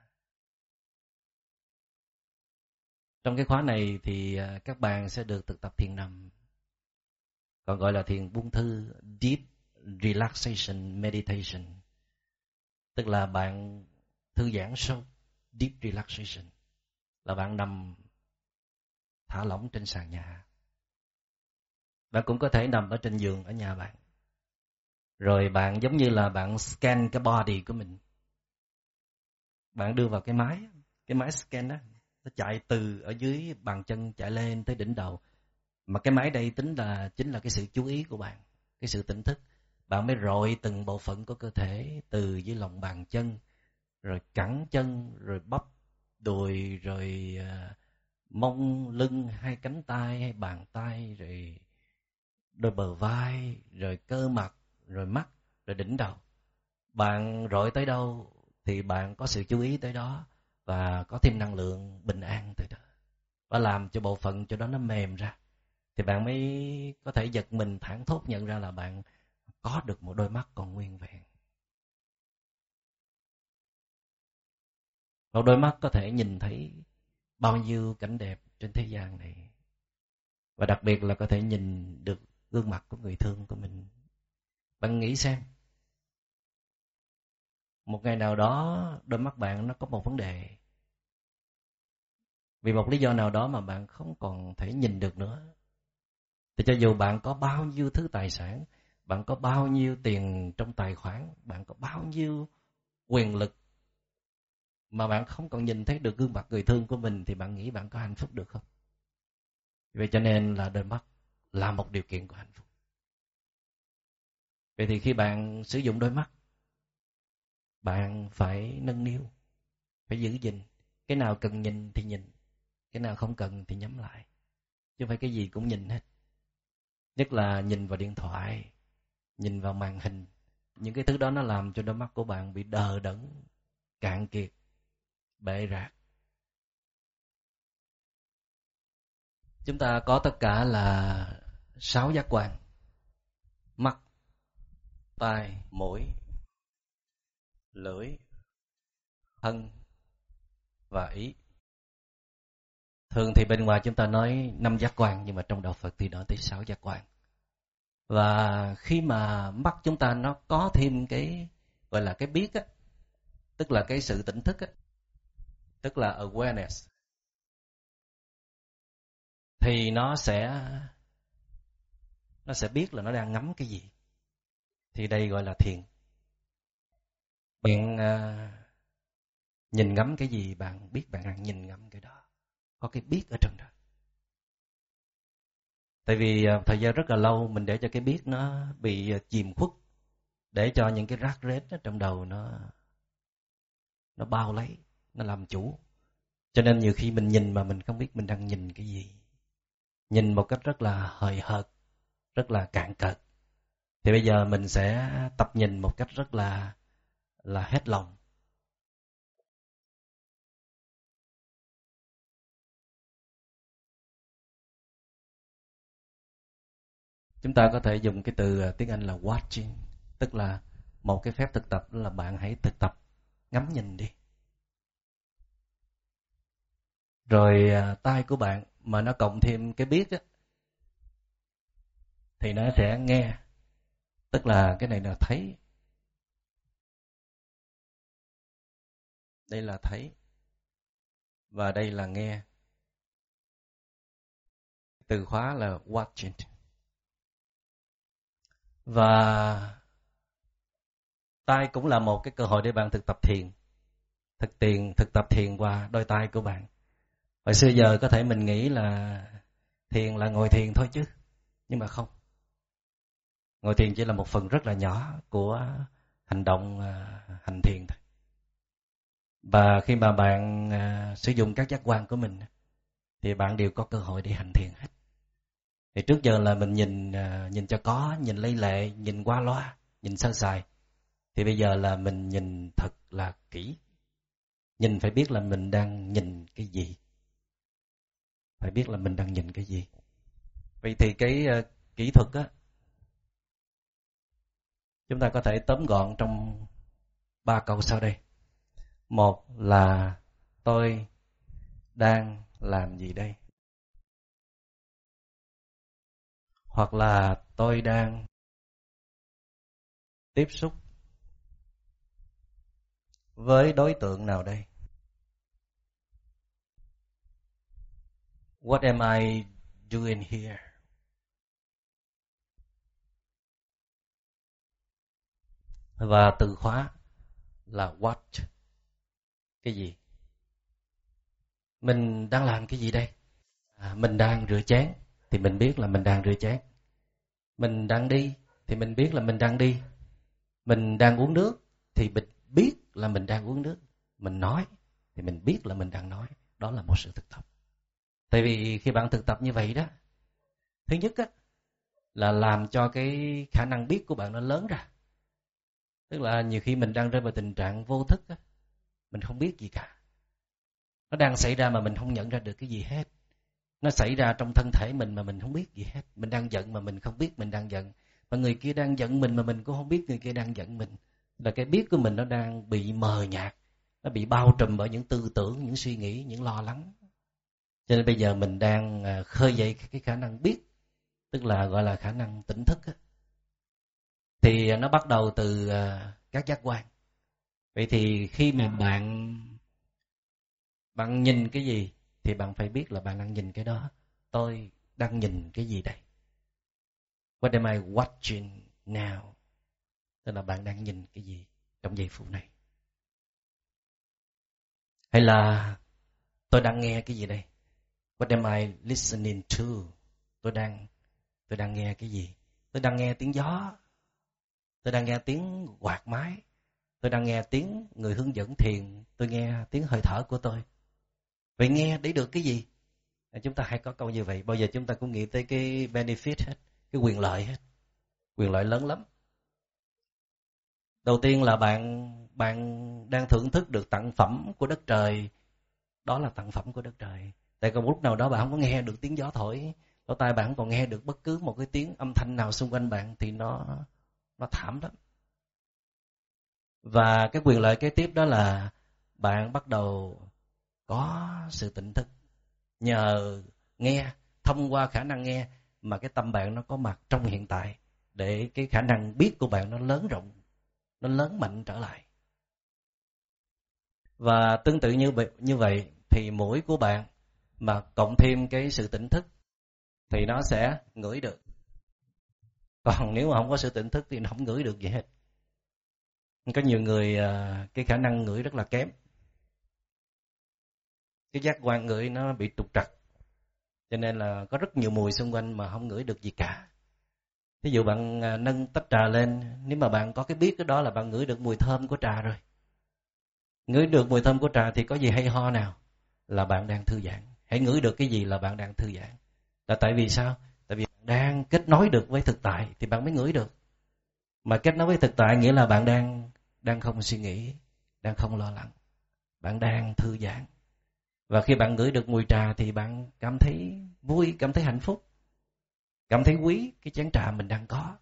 Trong cái khóa này thì à, các bạn sẽ được thực tập thiền nằm, còn gọi là thiền buông thư, Deep Relaxation Meditation. Tức là bạn thư giãn sâu, Deep Relaxation, là bạn nằm thả lỏng trên sàn nhà. Bạn cũng có thể nằm ở trên giường ở nhà bạn. Rồi bạn giống như là bạn scan cái body của mình. Bạn đưa vào cái máy, cái máy scan đó, nó chạy từ ở dưới bàn chân chạy lên tới đỉnh đầu. Mà cái máy đây tính là chính là cái sự chú ý của bạn, cái sự tỉnh thức. Bạn mới rọi từng bộ phận của cơ thể từ dưới lòng bàn chân, rồi cẳng chân, rồi bắp đùi, rồi uh, mông lưng, hai cánh tay, hai bàn tay, rồi đôi bờ vai, rồi cơ mặt, rồi mắt, rồi đỉnh đầu. Bạn rọi tới đâu thì bạn có sự chú ý tới đó, và có thêm năng lượng bình an từ đó, và làm cho bộ phận cho đó nó mềm ra. Thì bạn mới có thể giật mình thảng thốt nhận ra là bạn có được một đôi mắt còn nguyên vẹn. Một đôi mắt có thể nhìn thấy bao nhiêu cảnh đẹp trên thế gian này. Và đặc biệt là có thể nhìn được gương mặt của người thương của mình. Bạn nghĩ xem, một ngày nào đó đôi mắt bạn nó có một vấn đề, vì một lý do nào đó mà bạn không còn thể nhìn được nữa, Thì cho dù bạn có bao nhiêu thứ tài sản, bạn có bao nhiêu tiền trong tài khoản, bạn có bao nhiêu quyền lực, mà bạn không còn nhìn thấy được gương mặt người thương của mình, thì bạn nghĩ bạn có hạnh phúc được không? Vậy cho nên là đôi mắt là một điều kiện của hạnh phúc. Vậy thì khi bạn sử dụng đôi mắt, bạn phải nâng niu, phải giữ gìn. Cái nào cần nhìn thì nhìn, cái nào không cần thì nhắm lại. Chứ không phải cái gì cũng nhìn hết. Nhất là nhìn vào điện thoại, nhìn vào màn hình. Những cái thứ đó nó làm cho đôi mắt của bạn bị đờ đẫn, cạn kiệt, bệ rạc. Chúng ta có tất cả là sáu giác quan: mắt, tai, mũi, lưỡi, thân và ý. Thường thì bên ngoài chúng ta nói năm giác quan, nhưng mà trong đạo Phật thì nói tới sáu giác quan. Và khi mà mắt chúng ta nó có thêm cái gọi là cái biết á, tức là cái sự tỉnh thức á, tức là awareness, thì nó sẽ nó sẽ biết là nó đang ngắm cái gì. Thì đây gọi là thiền. Bạn uh, nhìn ngắm cái gì, bạn biết bạn đang nhìn ngắm cái đó. Có cái biết ở trong đó. Tại vì uh, thời gian rất là lâu mình để cho cái biết nó bị uh, chìm khuất, để cho những cái rác rết ở trong đầu nó nó bao lấy, nó làm chủ. Cho nên nhiều khi mình nhìn mà mình không biết mình đang nhìn cái gì. Nhìn một cách rất là hời hợt, rất là cạn cợt. Thì bây giờ mình sẽ tập nhìn một cách rất là là hết lòng. Chúng ta có thể dùng cái từ tiếng Anh là watching, tức là một cái phép thực tập, đó là bạn hãy thực tập ngắm nhìn đi. Rồi tai của bạn mà nó cộng thêm cái biết á, thì nó sẽ nghe, tức là cái này là thấy. Đây là thấy, và đây là nghe. Từ khóa là watching. Và tai cũng là một cái cơ hội để bạn thực tập thiền. Thực tiền thực tập thiền qua đôi tai của bạn. Hồi xưa giờ có thể mình nghĩ là thiền là ngồi thiền thôi chứ, nhưng mà không. Ngồi thiền chỉ là một phần rất là nhỏ của hành động hành thiền thôi. Và khi mà bạn sử dụng các giác quan của mình, thì bạn đều có cơ hội để hành thiền hết. Thì trước giờ là mình nhìn nhìn cho có, nhìn lấy lệ, nhìn qua loa, nhìn sơ sài. Thì bây giờ là mình nhìn thật là kỹ. Nhìn phải biết là mình đang nhìn cái gì. Phải biết là mình đang nhìn cái gì. Vậy thì cái uh, kỹ thuật á, chúng ta có thể tóm gọn trong ba câu sau đây. Một là tôi đang làm gì đây? Hoặc là tôi đang tiếp xúc với đối tượng nào đây? What am I doing here? Và từ khóa là what? Cái gì? Mình đang làm cái gì đây? À, mình đang rửa chén thì mình biết là mình đang rửa chén. Mình đang đi thì mình biết là mình đang đi. Mình đang uống nước thì mình biết là mình đang uống nước. Mình nói thì mình biết là mình đang nói. Đó là một sự thực tập. Tại vì khi bạn thực tập như vậy đó, thứ nhất á, là làm cho cái khả năng biết của bạn nó lớn ra. Tức là nhiều khi mình đang rơi vào tình trạng vô thức á, mình không biết gì cả. Nó đang xảy ra mà mình không nhận ra được cái gì hết. Nó xảy ra trong thân thể mình mà mình không biết gì hết. Mình đang giận mà mình không biết mình đang giận. Và người kia đang giận mình mà mình cũng không biết người kia đang giận mình. Là cái biết của mình nó đang bị mờ nhạt. Nó bị bao trùm bởi những tư tưởng, những suy nghĩ, những lo lắng. Cho nên bây giờ mình đang khơi dậy cái khả năng biết. Tức là gọi là khả năng tỉnh thức á. Thì nó bắt đầu từ các giác quan. Vậy thì khi mà bạn bạn nhìn cái gì thì bạn phải biết là bạn đang nhìn cái đó. Tôi đang nhìn cái gì đây? What am I watching now? Tức là bạn đang nhìn cái gì trong giây phút này? Hay là tôi đang nghe cái gì đây? What am I listening to? Tôi đang tôi đang nghe cái gì? Tôi đang nghe tiếng gió. Tôi đang nghe tiếng quạt máy. Tôi đang nghe tiếng người hướng dẫn thiền. Tôi nghe tiếng hơi thở của tôi. Vậy nghe để được cái gì? Chúng ta hay có câu như vậy. Bao giờ chúng ta cũng nghĩ tới cái benefit hết, cái quyền lợi hết. Quyền lợi lớn lắm. Đầu tiên là bạn bạn đang thưởng thức được tặng phẩm của đất trời. Đó là tặng phẩm của đất trời. Tại còn lúc nào đó bạn không có nghe được tiếng gió thổi, lỗ tai bạn không còn nghe được bất cứ một cái tiếng âm thanh nào xung quanh bạn thì nó nó thảm lắm. Và cái quyền lợi kế tiếp đó là bạn bắt đầu có sự tỉnh thức. Nhờ nghe, thông qua khả năng nghe mà cái tâm bạn nó có mặt trong hiện tại, để cái khả năng biết của bạn nó lớn rộng, nó lớn mạnh trở lại. Và tương tự như vậy, như vậy thì mũi của bạn mà cộng thêm cái sự tỉnh thức thì nó sẽ ngửi được. Còn nếu mà không có sự tỉnh thức thì nó không ngửi được gì hết. Có nhiều người cái khả năng ngửi rất là kém. Cái giác quan ngửi nó bị trục trặc. Cho nên là có rất nhiều mùi xung quanh mà không ngửi được gì cả. Ví dụ bạn nâng tách trà lên, nếu mà bạn có cái biết cái đó là bạn ngửi được mùi thơm của trà rồi. Ngửi được mùi thơm của trà thì có gì hay ho nào? Là bạn đang thư giãn. Hãy ngửi được cái gì là bạn đang thư giãn. Là tại vì sao? Tại vì bạn đang kết nối được với thực tại thì bạn mới ngửi được. Mà kết nối với thực tại nghĩa là bạn đang đang không suy nghĩ, đang không lo lắng, bạn đang thư giãn. Và khi bạn ngửi được mùi trà thì bạn cảm thấy vui, cảm thấy hạnh phúc, cảm thấy quý cái chén trà mình đang có.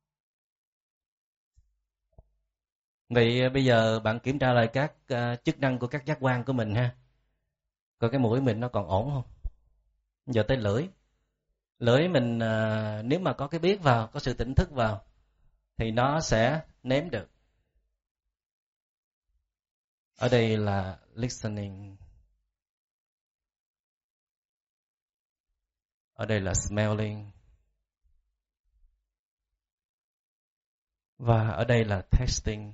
Vậy bây giờ bạn kiểm tra lại các uh, chức năng của các giác quan của mình ha. Coi cái mũi mình nó còn ổn không? Giờ tới lưỡi. Lưỡi mình uh, nếu mà có cái biết vào, có sự tỉnh thức vào thì nó sẽ nếm được. Ở đây là listening. Ở đây là smelling. Và ở đây là tasting.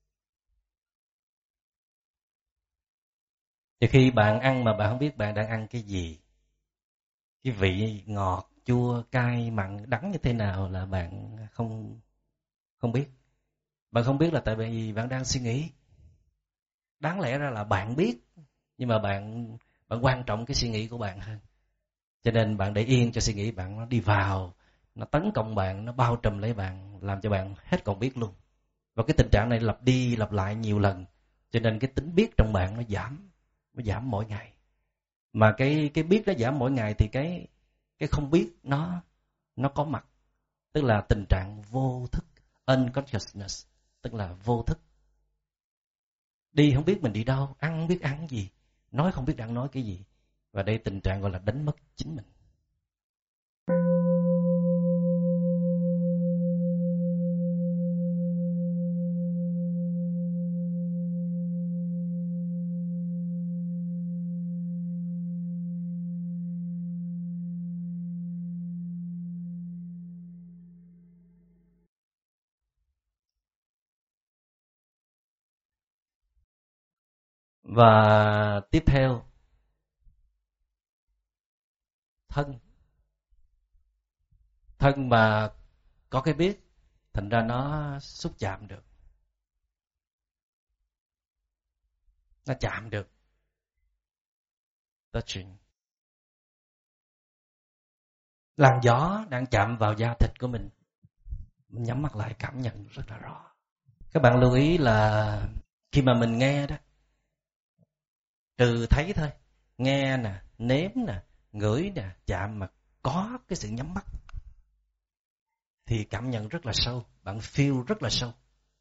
Thì khi bạn ăn mà bạn không biết bạn đang ăn cái gì, cái vị ngọt, chua, cay, mặn, đắng như thế nào là bạn không không biết. Bạn không biết là tại vì bạn đang suy nghĩ. Đáng lẽ ra là bạn biết, nhưng mà bạn bạn quan trọng cái suy nghĩ của bạn hơn. Cho nên bạn để yên cho suy nghĩ bạn nó đi vào, nó tấn công bạn, nó bao trùm lấy bạn, làm cho bạn hết còn biết luôn. Và cái tình trạng này lặp đi lặp lại nhiều lần, cho nên cái tính biết trong bạn nó giảm, nó giảm mỗi ngày. Mà cái cái biết nó giảm mỗi ngày thì cái cái không biết nó nó có mặt, tức là tình trạng vô thức, unconsciousness, tức là vô thức. Đi không biết mình đi đâu, ăn không biết ăn gì, nói không biết đang nói cái gì. Và đây tình trạng gọi là đánh mất chính mình. Và tiếp theo, thân. Thân mà có cái biết, thành ra nó xúc chạm được. Nó chạm được. Touching. Làn gió đang chạm vào da thịt của mình. Mình nhắm mắt lại cảm nhận rất là rõ. Các bạn lưu ý là khi mà mình nghe đó, trừ thấy thôi, nghe nè, nếm nè, ngửi nè, chạm mà có cái sự nhắm mắt thì cảm nhận rất là sâu, bạn feel rất là sâu.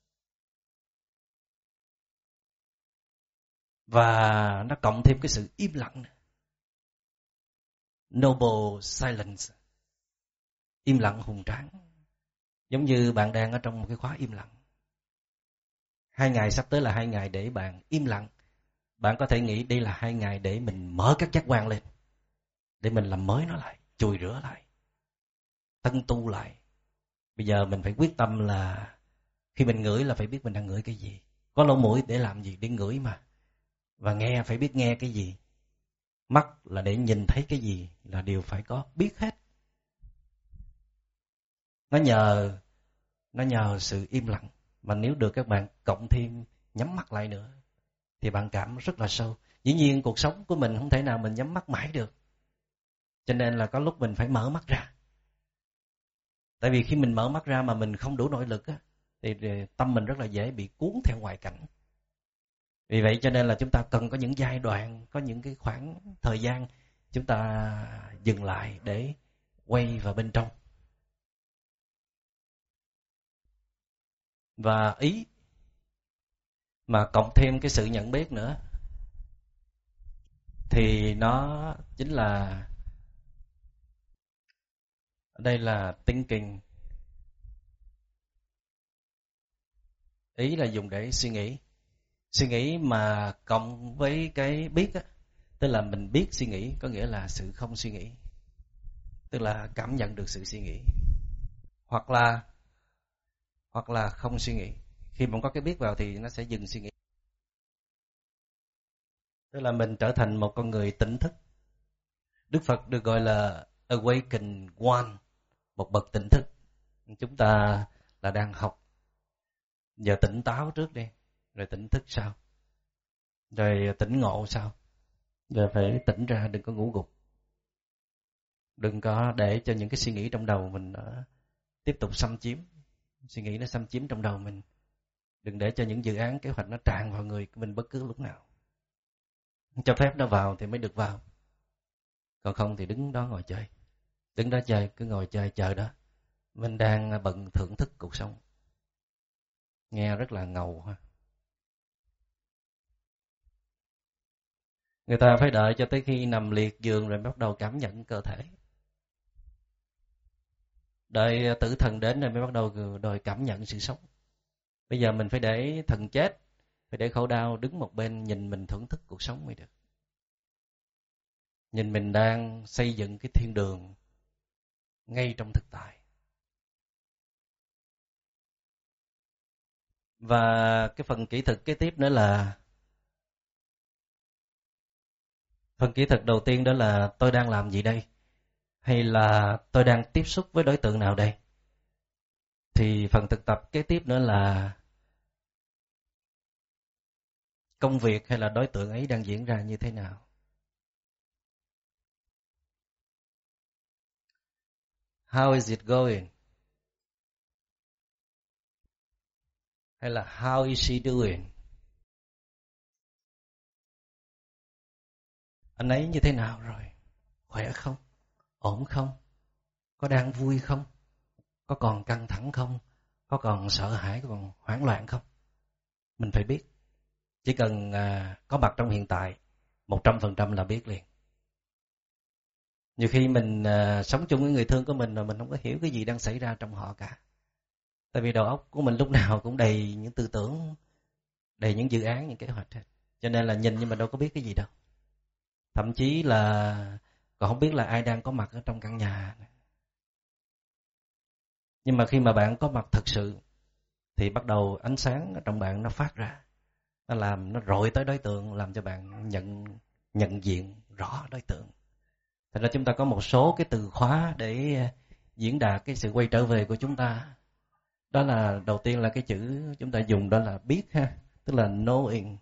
Và nó cộng thêm cái sự im lặng. Noble silence. Im lặng hùng tráng. Giống như bạn đang ở trong một cái khóa im lặng. Hai ngày sắp tới là hai ngày để bạn im lặng. Bạn có thể nghĩ đây là hai ngày để mình mở các giác quan lên, để mình làm mới nó lại, chùi rửa lại, tân tu lại, Bây giờ mình phải quyết tâm là khi mình ngửi là phải biết mình đang ngửi cái gì. Có lỗ mũi để làm gì? Để ngửi mà. Và nghe phải biết nghe cái gì. Mắt là để nhìn thấy cái gì, là đều phải có, biết hết. Nó nhờ nó nhờ sự im lặng. Mà nếu được các bạn cộng thêm nhắm mắt lại nữa thì bạn cảm rất là sâu. Dĩ nhiên cuộc sống của mình không thể nào mình nhắm mắt mãi được. Cho nên là có lúc mình phải mở mắt ra. Tại vì khi mình mở mắt ra mà mình không đủ nội lực á, thì tâm mình rất là dễ bị cuốn theo ngoại cảnh. Vì vậy cho nên là chúng ta cần có những giai đoạn, có những cái khoảng thời gian chúng ta dừng lại để quay vào bên trong. Và ý mà cộng thêm cái sự nhận biết nữa thì nó chính là, ở đây là thinking. Ý là dùng để suy nghĩ. Suy nghĩ mà cộng với cái biết á, tức là mình biết suy nghĩ, có nghĩa là sự không suy nghĩ. Tức là cảm nhận được sự suy nghĩ. Hoặc là hoặc là không suy nghĩ. Khi mà có cái biết vào thì nó sẽ dừng suy nghĩ. Tức là mình trở thành một con người tỉnh thức. Đức Phật được gọi là awakened one, một bậc tỉnh thức. Chúng ta là đang học. Giờ tỉnh táo trước đi, rồi tỉnh thức sau, rồi tỉnh ngộ sau. Giờ phải tỉnh ra, đừng có ngủ gục. Đừng có để cho những cái suy nghĩ trong đầu mình nó tiếp tục xâm chiếm. Suy nghĩ nó xâm chiếm trong đầu mình. Đừng để cho những dự án, kế hoạch nó tràn vào người của mình bất cứ lúc nào. Cho phép nó vào thì mới được vào. Còn không thì đứng đó ngồi chơi. Đứng đó chơi, cứ ngồi chơi chờ đó. Mình đang bận thưởng thức cuộc sống. Nghe rất là ngầu ha. Người ta phải đợi cho tới khi nằm liệt giường rồi bắt đầu cảm nhận cơ thể. Đợi tử thần đến rồi mới bắt đầu đòi cảm nhận sự sống. Bây giờ mình phải để thần chết, phải để khổ đau đứng một bên nhìn mình thưởng thức cuộc sống mới được. Nhìn mình đang xây dựng cái thiên đường ngay trong thực tại. Và cái phần kỹ thuật kế tiếp nữa là, phần kỹ thuật đầu tiên đó là tôi đang làm gì đây? Hay là tôi đang tiếp xúc với đối tượng nào đây? Thì phần thực tập kế tiếp nữa là công việc hay là đối tượng ấy đang diễn ra như thế nào? How is it going? Hay là how is she doing? Anh ấy như thế nào rồi? Khỏe không? Ổn không? Có đang vui không? Có còn căng thẳng không? Có còn sợ hãi, có còn hoảng loạn không? Mình phải biết. Chỉ cần à, có mặt trong hiện tại, một trăm phần trăm là biết liền. Nhiều khi mình à, sống chung với người thương của mình mà mình không có hiểu cái gì đang xảy ra trong họ cả. Tại vì đầu óc của mình lúc nào cũng đầy những tư tưởng, đầy những dự án, những kế hoạch hết. Cho nên là nhìn nhưng mà đâu có biết cái gì đâu. Thậm chí là còn không biết là ai đang có mặt ở trong căn nhà. Nhưng mà khi mà bạn có mặt thật sự thì bắt đầu ánh sáng ở trong bạn nó phát ra. Nó làm, nó rọi tới đối tượng, làm cho bạn nhận nhận diện rõ đối tượng. Thật ra chúng ta có một số cái từ khóa để diễn đạt cái sự quay trở về của chúng ta. Đó là đầu tiên là cái chữ chúng ta dùng đó là biết ha, tức là knowing.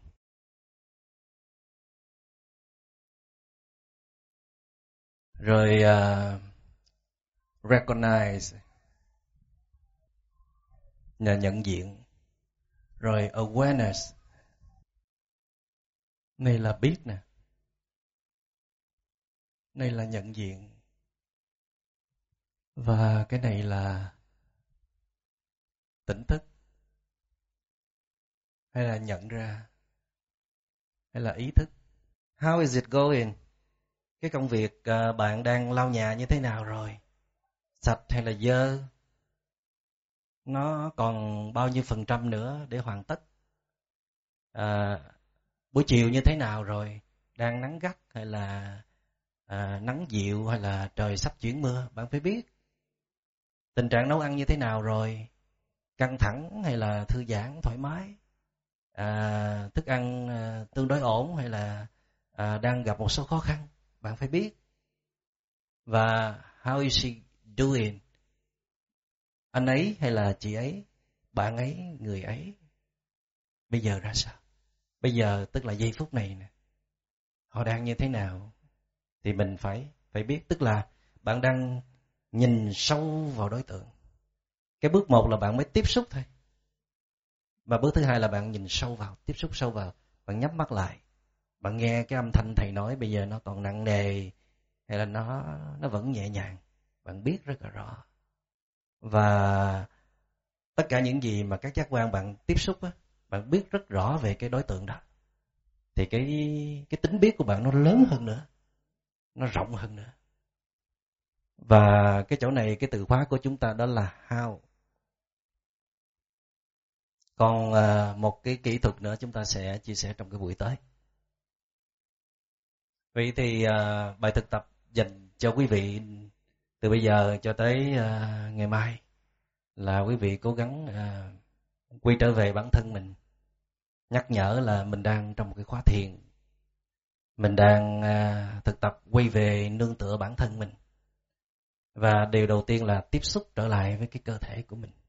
Rồi uh, recognize là nhận diện. Rồi awareness, này là biết nè. Này là nhận diện. Và cái này là tỉnh thức. Hay là nhận ra. Hay là ý thức. How is it going? Cái công việc uh, bạn đang lau nhà như thế nào rồi? Sạch hay là dơ? Nó còn bao nhiêu phần trăm nữa để hoàn tất? À, buổi chiều như thế nào rồi? Đang nắng gắt hay là à, nắng dịu hay là trời sắp chuyển mưa? Bạn phải biết. Tình trạng nấu ăn như thế nào rồi? Căng thẳng hay là thư giãn, thoải mái? À, thức ăn à, tương đối ổn hay là à, đang gặp một số khó khăn? Bạn phải biết. Và how is she doing? Anh ấy hay là chị ấy, bạn ấy, người ấy bây giờ ra sao? Bây giờ tức là giây phút này nè, họ đang như thế nào? Thì mình phải phải biết, tức là bạn đang nhìn sâu vào đối tượng. Cái bước một là bạn mới tiếp xúc thôi. Và bước thứ hai là bạn nhìn sâu vào, tiếp xúc sâu vào, bạn nhắm mắt lại. Bạn nghe cái âm thanh thầy nói bây giờ nó còn nặng nề hay là nó nó vẫn nhẹ nhàng, bạn biết rất là rõ. Và tất cả những gì mà các giác quan bạn tiếp xúc á, bạn biết rất rõ về cái đối tượng đó. Thì cái cái tính biết của bạn nó lớn hơn nữa, nó rộng hơn nữa. Và cái chỗ này cái từ khóa của chúng ta đó là how. Còn à, một cái kỹ thuật nữa chúng ta sẽ chia sẻ trong cái buổi tới. Vậy thì à, bài thực tập dành cho quý vị từ bây giờ cho tới à, ngày mai là quý vị cố gắng à, quy trở về bản thân mình, nhắc nhở là mình đang trong một cái khóa thiền, mình đang à, thực tập quay về nương tựa bản thân mình. Và điều đầu tiên là tiếp xúc trở lại với cái cơ thể của mình.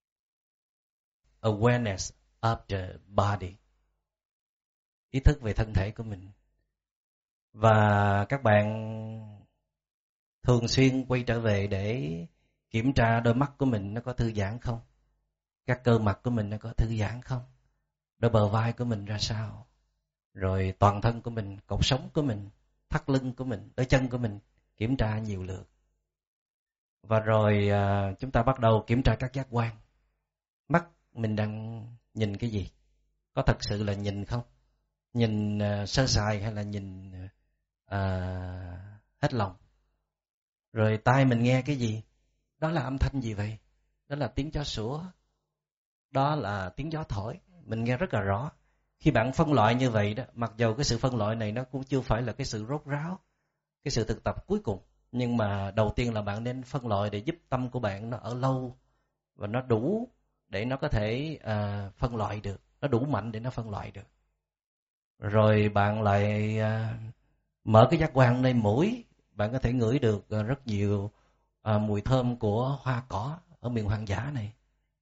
Awareness of the body. Ý thức về thân thể của mình. Và các bạn thường xuyên quay trở về để kiểm tra đôi mắt của mình nó có thư giãn không? Các cơ mặt của mình nó có thư giãn không? Đôi bờ vai của mình ra sao? Rồi toàn thân của mình, cột sống của mình, thắt lưng của mình, đôi chân của mình, kiểm tra nhiều lượt. Và rồi à, chúng ta bắt đầu kiểm tra các giác quan. Mắt mình đang nhìn cái gì? Có thật sự là nhìn không? Nhìn uh, sơ sài hay là nhìn uh, hết lòng? Rồi tai mình nghe cái gì? Đó là âm thanh gì vậy? Đó là tiếng chó sủa, đó là tiếng gió thổi, mình nghe rất là rõ. Khi bạn phân loại như vậy đó, mặc dầu cái sự phân loại này nó cũng chưa phải là cái sự rốt ráo, cái sự thực tập cuối cùng, nhưng mà đầu tiên là bạn nên phân loại để giúp tâm của bạn nó ở lâu và nó đủ để nó có thể uh, phân loại được, nó đủ mạnh để nó phân loại được. Rồi bạn lại uh, mở cái giác quan nơi mũi, bạn có thể ngửi được uh, rất nhiều uh, mùi thơm của hoa cỏ ở miền hoang dã này.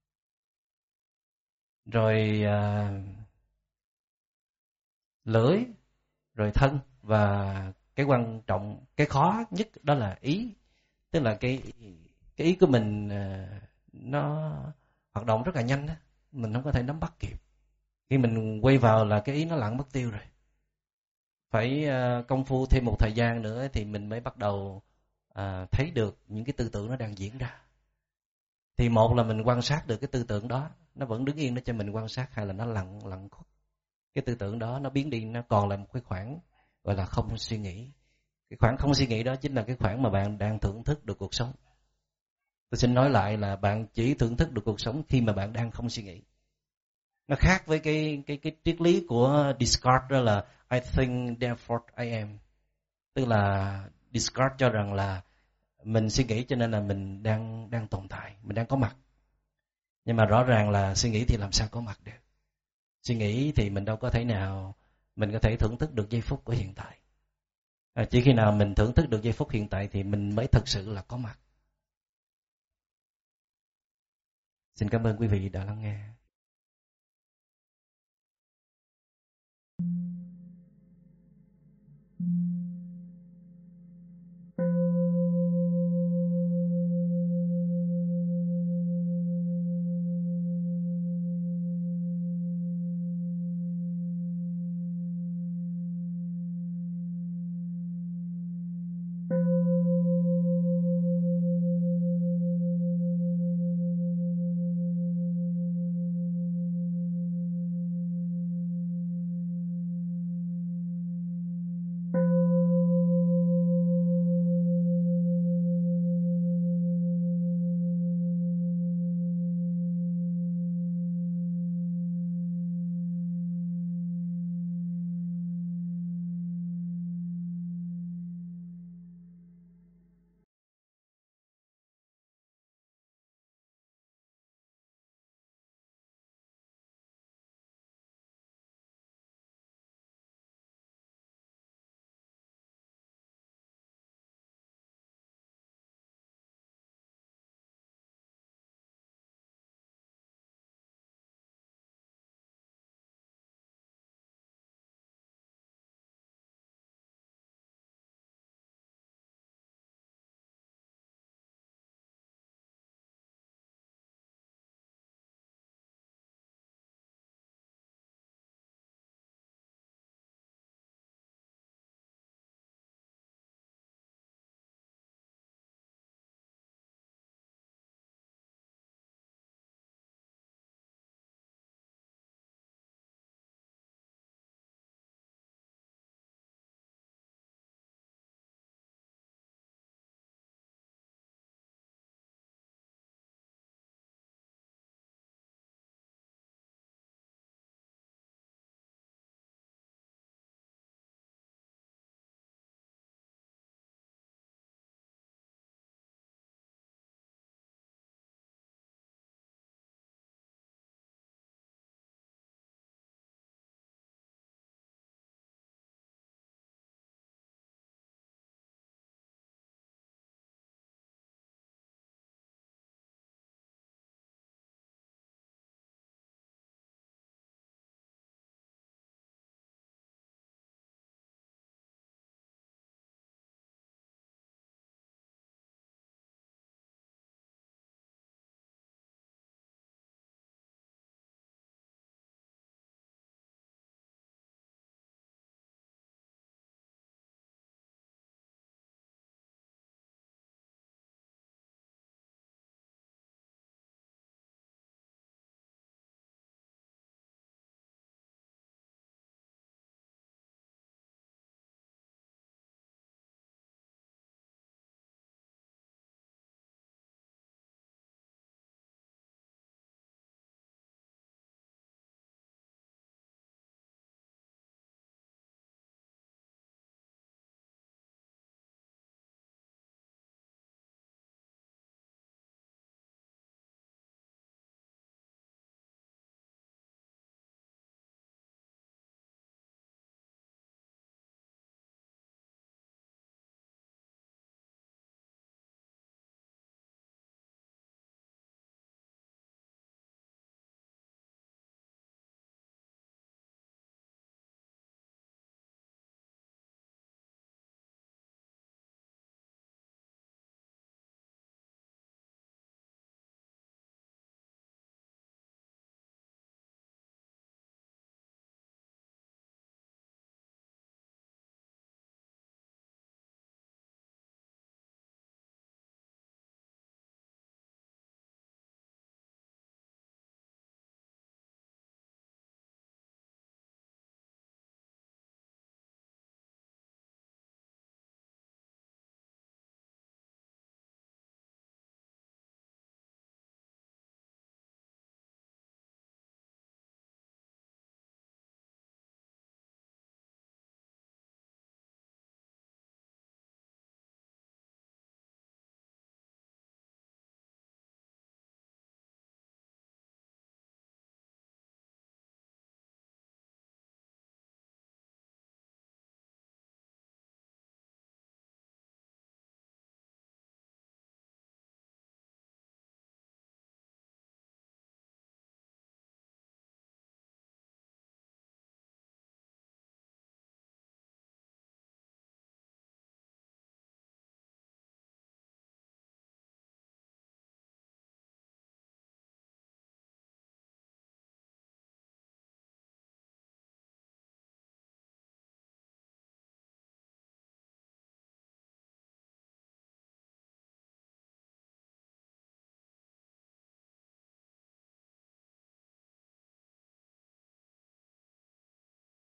Rồi uh, lưỡi, rồi thân, và cái quan trọng, cái khó nhất đó là ý. Tức là cái cái ý của mình uh, nó hoạt động rất là nhanh đó, mình không có thể nắm bắt kịp. Khi mình quay vào là cái ý nó lặng mất tiêu rồi. Phải uh, công phu thêm một thời gian nữa thì mình mới bắt đầu uh, thấy được những cái tư tưởng nó đang diễn ra. Thì một là mình quan sát được cái tư tưởng đó, nó vẫn đứng yên để cho mình quan sát, hay là nó lặng lặng khuất. Cái tư tưởng đó nó biến đi, nó còn là một cái khoảng gọi là không suy nghĩ. Cái khoảng không suy nghĩ đó chính là cái khoảng mà bạn đang thưởng thức được cuộc sống. Tôi xin nói lại là bạn chỉ thưởng thức được cuộc sống khi mà bạn đang không suy nghĩ. Nó khác với cái cái cái triết lý của Descartes, đó là I think therefore I am. Tức là Descartes cho rằng là mình suy nghĩ cho nên là mình đang đang tồn tại, mình đang có mặt. Nhưng mà rõ ràng là suy nghĩ thì làm sao có mặt được. Suy nghĩ thì mình đâu có thể nào mình có thể thưởng thức được giây phút của hiện tại. À, chỉ khi nào mình thưởng thức được giây phút hiện tại thì mình mới thực sự là có mặt. Xin cảm ơn quý vị đã lắng nghe.